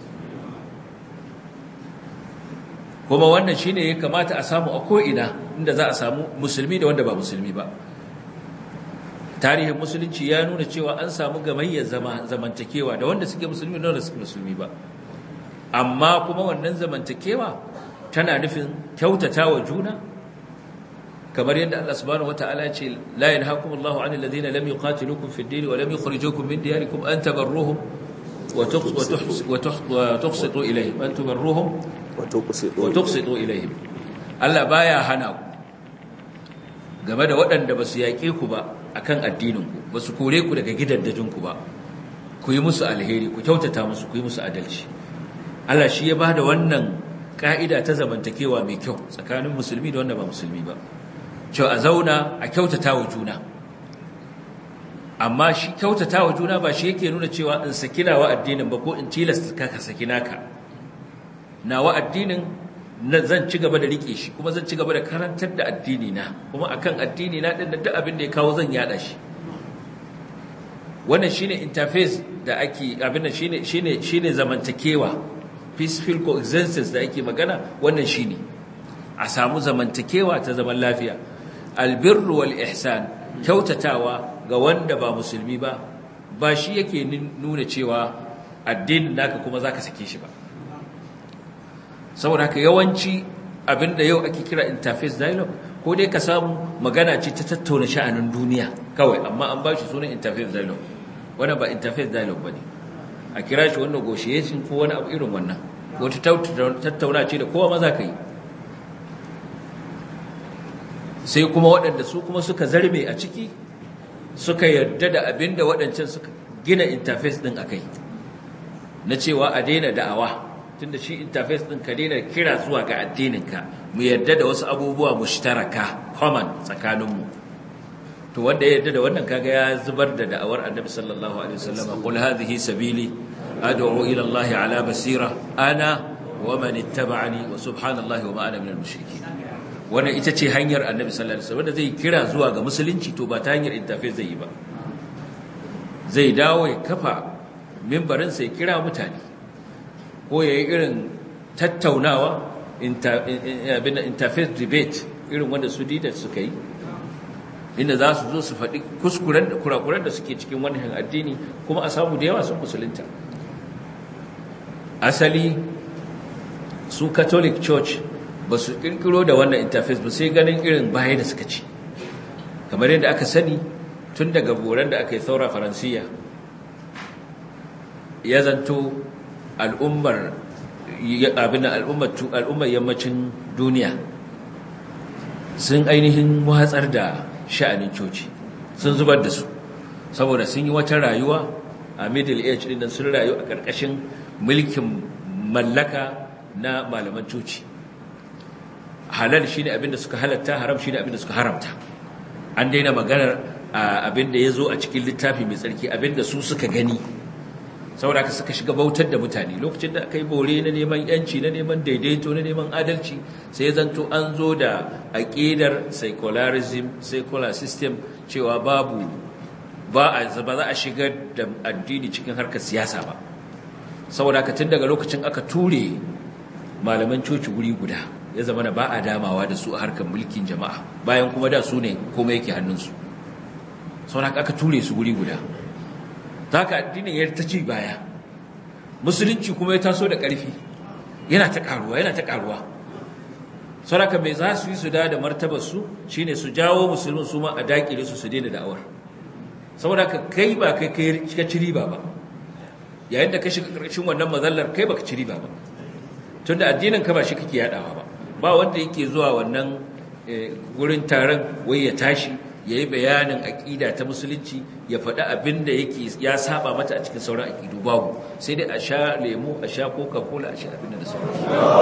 A: kuma wannan shine ya kamata a samu a ko ina inda za a samu musulmi da wanda ba musulmi ba tarihin musulunci ya nuna cewa an samu gamayyar zamantakewa da wanda suke musulmi da wanda suke musulmi ba amma kuma wannan zamantakewa tana nufin kyautatawa juna kamar yadda Allah subhanahu wataala ya ce la yanhaakumullahu 'anil ladina lam yuqatilukum fid din wa lam yukhrijukum min diyarikum an tabarruhum wa tuqsitu ilayhim an tabarruhum wa tuqsitu ilayhim Allah baya hana ku game da waɗanda ba su yaƙe ku ba akan addininku ba su kore ku daga gidaddajinku ba ku yi musu alheri ku kyautata musu ku yi musu adalci Allah shi ya ba da wannan ka'ida ta zamantakewa mai kyau tsakanin musulmi da wanda ba musulmi ba cewa a zauna a kyautata wa juna amma shi kyautata wa juna ba shi yake nuna cewa in saki nawa addinin ba ko in tilasta ka ka saki naka nawa addinin na zan ci gaba da rike shi kuma zan ci gaba da karantar da addini na kuma akan addini na din da duk abin da ya kawo zan yada shi wannan shine interface da ake abin da shine shine shine zamantakewa peaceful coexistence da ake magana wannan shine a samu zamantakewa ta zaman lafiya albirru wal ihsan kyautatawa ga wanda ba musulmi ba ba shi yake nuna cewa addinin naka kuma zaka sake shi ba saboda haka yawanci abinda yau ake kira interface dialogue ko dai ka samu magana ce ta tattauna sha'anin duniya kawai amma an ba shi sunan interface dialogue wannan ba interface dialogue bane a kira shi wannan negotiation ko wani abu irin wannan wata tattauna ce da kowa maza ka yi sai kuma waɗanda su kuma suka zarme a ciki suka yarda da abinda waɗancan suka gina interface ɗin akai na cewa a daina da'awa tunda shi interface ɗin ka daina kira zuwa ga addininka mu yarda da wasu abubuwa mushtaraka common tsakaninmu to wanda ya yarda da wannan kaga ya zubar da da'awar annabi sallallahu alaihi wasallam qul hadhihi sabili ad'u ila allahi ala basira ana wa man ittaba'ani wa subhanallahi wa ma ana minal mushrikeen wannan ita ce hanyar annabi sallallahu alaihi wasallam wanda zai kira zuwa ga musulunci to ba ta hanyar interface zai yi ba zai dawo ya kafa mimbarin sai kira mutane ko yayi irin tattaunawa interface debate irin wanda su dida suka yi inda za su zo su faɗi kuskuren da kurakuren da suke cikin wannan addini kuma a samu da yawa sun musulunta asali su catholic church ba su kirkiro da wannan interface ba sai ganin irin baya da suka ci kamar yadda aka sani tun daga boran da aka yi saura faransiya ya zanto al'ummar abin al'ummar yammacin duniya sun ainihin watsar da sha'anin coci, sun zubar da su saboda sun yi wata rayuwa a middle age din sun rayu a ƙarƙashin mulkin mallaka na malaman coci. Halal shine abin da suka halatta, haram shine abin da suka haramta. An daina maganar abin da ya zo a cikin littafi mai tsarki, abin da su suka gani, saboda haka suka shiga bautar da mutane. Lokacin da aka yi bore na neman yanci, na neman daidaito, na neman adalci, sai zanto an zo da aƙidar secularism, secular system, cewa babu ba a ba za a shigar da addini cikin harkar siyasa ba. Saboda haka tun daga lokacin aka ture malaman coci guri guda, ya zama na ba a damawa da su a harkar mulkin jama'a, bayan kuma da su ne kuma yake hannunsu. Saboda haka aka ture su guri guda, ta haka addinin ya ta ci baya, musulunci kuma ya taso da ƙarfi, yana ta ƙaruwa yana ta ƙaruwa. Saboda haka mai za su yi su da da martabarsu shine su jawo musulmin su ma a daƙile su su daina da'awar. Saboda haka kai ba kai ka ci riba ba, yayin da ka shiga ƙarshen wannan mazallar kai baka ci riba ba, tunda addinin ka ba shi kake yadawa ba. Ba wanda yake zuwa wannan gurin taron wai ya tashi ya yi bayanin aƙida ta musulunci, ya faɗi abin da yake ya saba mata a cikin sauran aƙidu, babu. Sai dai a sha lemu, a sha coca-cola, a sha abin da sauransu.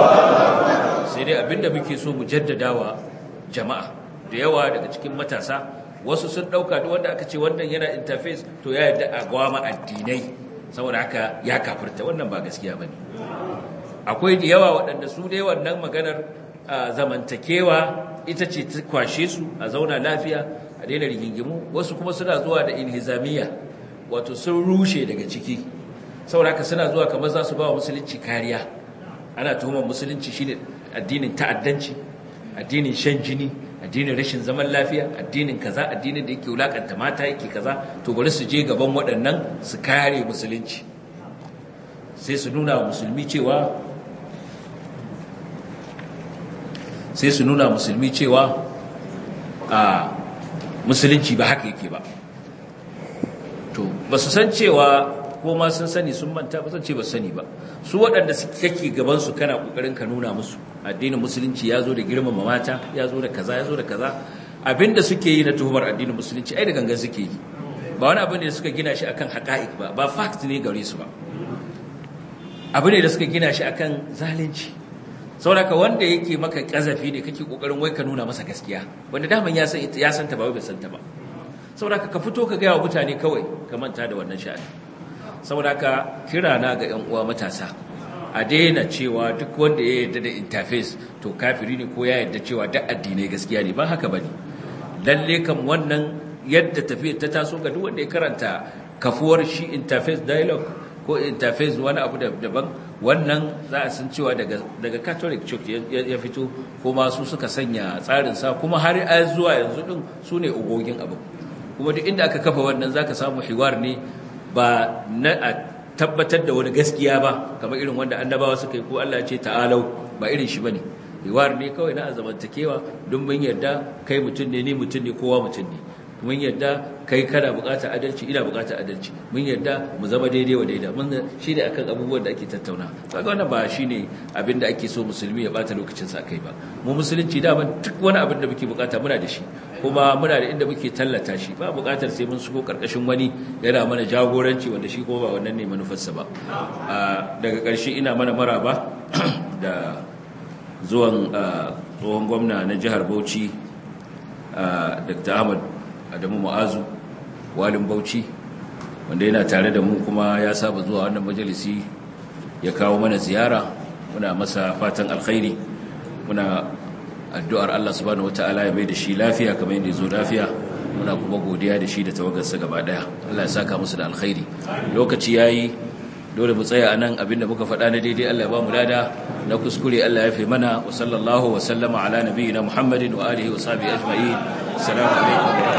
A: Sai dai abin da muke so mu jaddadawa jama'a, da yawa daga cikin matasa wasu sun ɗauka duk wanda aka ce wannan yana interface to ya yarda a gwama addinai, saboda haka ya kafirta. Wannan ba gaskiya ba ne. Akwai da yawa waɗanda su dai wannan maganar zamantakewa ita ce ta kwashe su a zauna lafiya, a daina rigingimu. Wasu kuma suna zuwa da inhizamiya, wato sun rushe daga ciki, saboda haka suna zuwa kamar za su ba wa musulunci kariya. Ana tuhumar musulunci shine addinin ta'addanci, addinin shan jini, addinin rashin zaman lafiya, addinin kaza, addinin da yake wulakanta mata, yake kaza. To bari su je gaban waɗannan su kare musulunci, sai su nuna wa musulmi cewa sai su nuna musulmi cewa a musulunci ba haka yake ba. To ba su san cewa, ko ma sun sani sun manta, ba san ce ba sani ba. Su waɗanda kake gabansu kana ƙoƙarin ka nuna musu addinin musulunci ya zo da girmama mata, ya zo da kaza, ya zo da kaza. Abinda suke yi na tuhumar addinin musulunci ai da gangan suke yi, ba wani abin da suka gina shi akan haƙa'iq ba, ba fact ne gare su ba, abu ne da suka gina shi akan zalunci. Saboda wanda yake maka kazafi ne kake kokarin wai ka nuna masa gaskiya, wanda daman ya san ya san ta ba bai san ta ba. Saboda ka fito ka ga wa mutane kawai ka manta da wannan sha'ani. Saboda ka kira na ga ƴan uwa matasa, a daina cewa duk wanda ya yarda da interface to kafiri ne, ko ya yarda cewa duk addinai gaskiya ne. Ba haka bane. Lalle kam wannan yadda tafiyar ta taso ga duk wanda ya karanta kafuwar shi interface dialogue ko interface wani abu daban, wannan za a san cewa daga daga Catholic Church ya fito, kuma su suka sanya tsarin sa, kuma har a zuwa yanzu din su ne ugogin abu. Kuma duk inda aka kafa wannan zaka samu hiwar ne, ba na a tabbatar da wani gaskiya ba kamar irin wanda annabawa suka yi, ko Allah ya ce ta'alau, ba irin shi bane. Hiwar ne kawai na zamantakewa, don mun yarda kai mutum ne, ni mutum ne, kowa mutum ne. Mun yarda kai kana buƙatar adalci, ina buƙatar adalci. Mun yarda mu zama daidai wa daida. Mun shine akan abubuwan da ake tattauna. Kaga wannan ba shine abin da ake so musulmi ya bata lokacin sa kai ba. Mu musulunci da ban duk wani abin da muke buƙata muna da shi, kuma muna da inda muke tallata shi. Ba buƙatar sai mun shigo karkashin wani yana mana jagoranci wanda shi ko ba wannan ne manufarsa ba. Daga ƙarshe ina mana maraba da zuwan tsohon gwamna na jihar Bauchi, Dr. Ahmad Adamu Mu'azu, walin Bauchi, wanda yana tare da mu kuma ya saba zuwa wannan majalisi ya kawo mana ziyara. Muna masa fatan alkhairi, muna addu'ar Allah subhanahu wataala ya mai da shi lafiya kamar yadda ya zo lafiya. Muna kuma godiya da shi da tawagarsa gaba daya. Allah ya saka musu da alkhairi. Lokaci yayi, dole mu tsaya anan. Abinda muka faɗa na daidai Allah ya ba mu lada, na kuskure Allah ya fi mana. Wa sallallahu wa sallama ala nabiyyina Muhammadin wa alihi wa sahbihi ajma'in. Assalamu alaikum.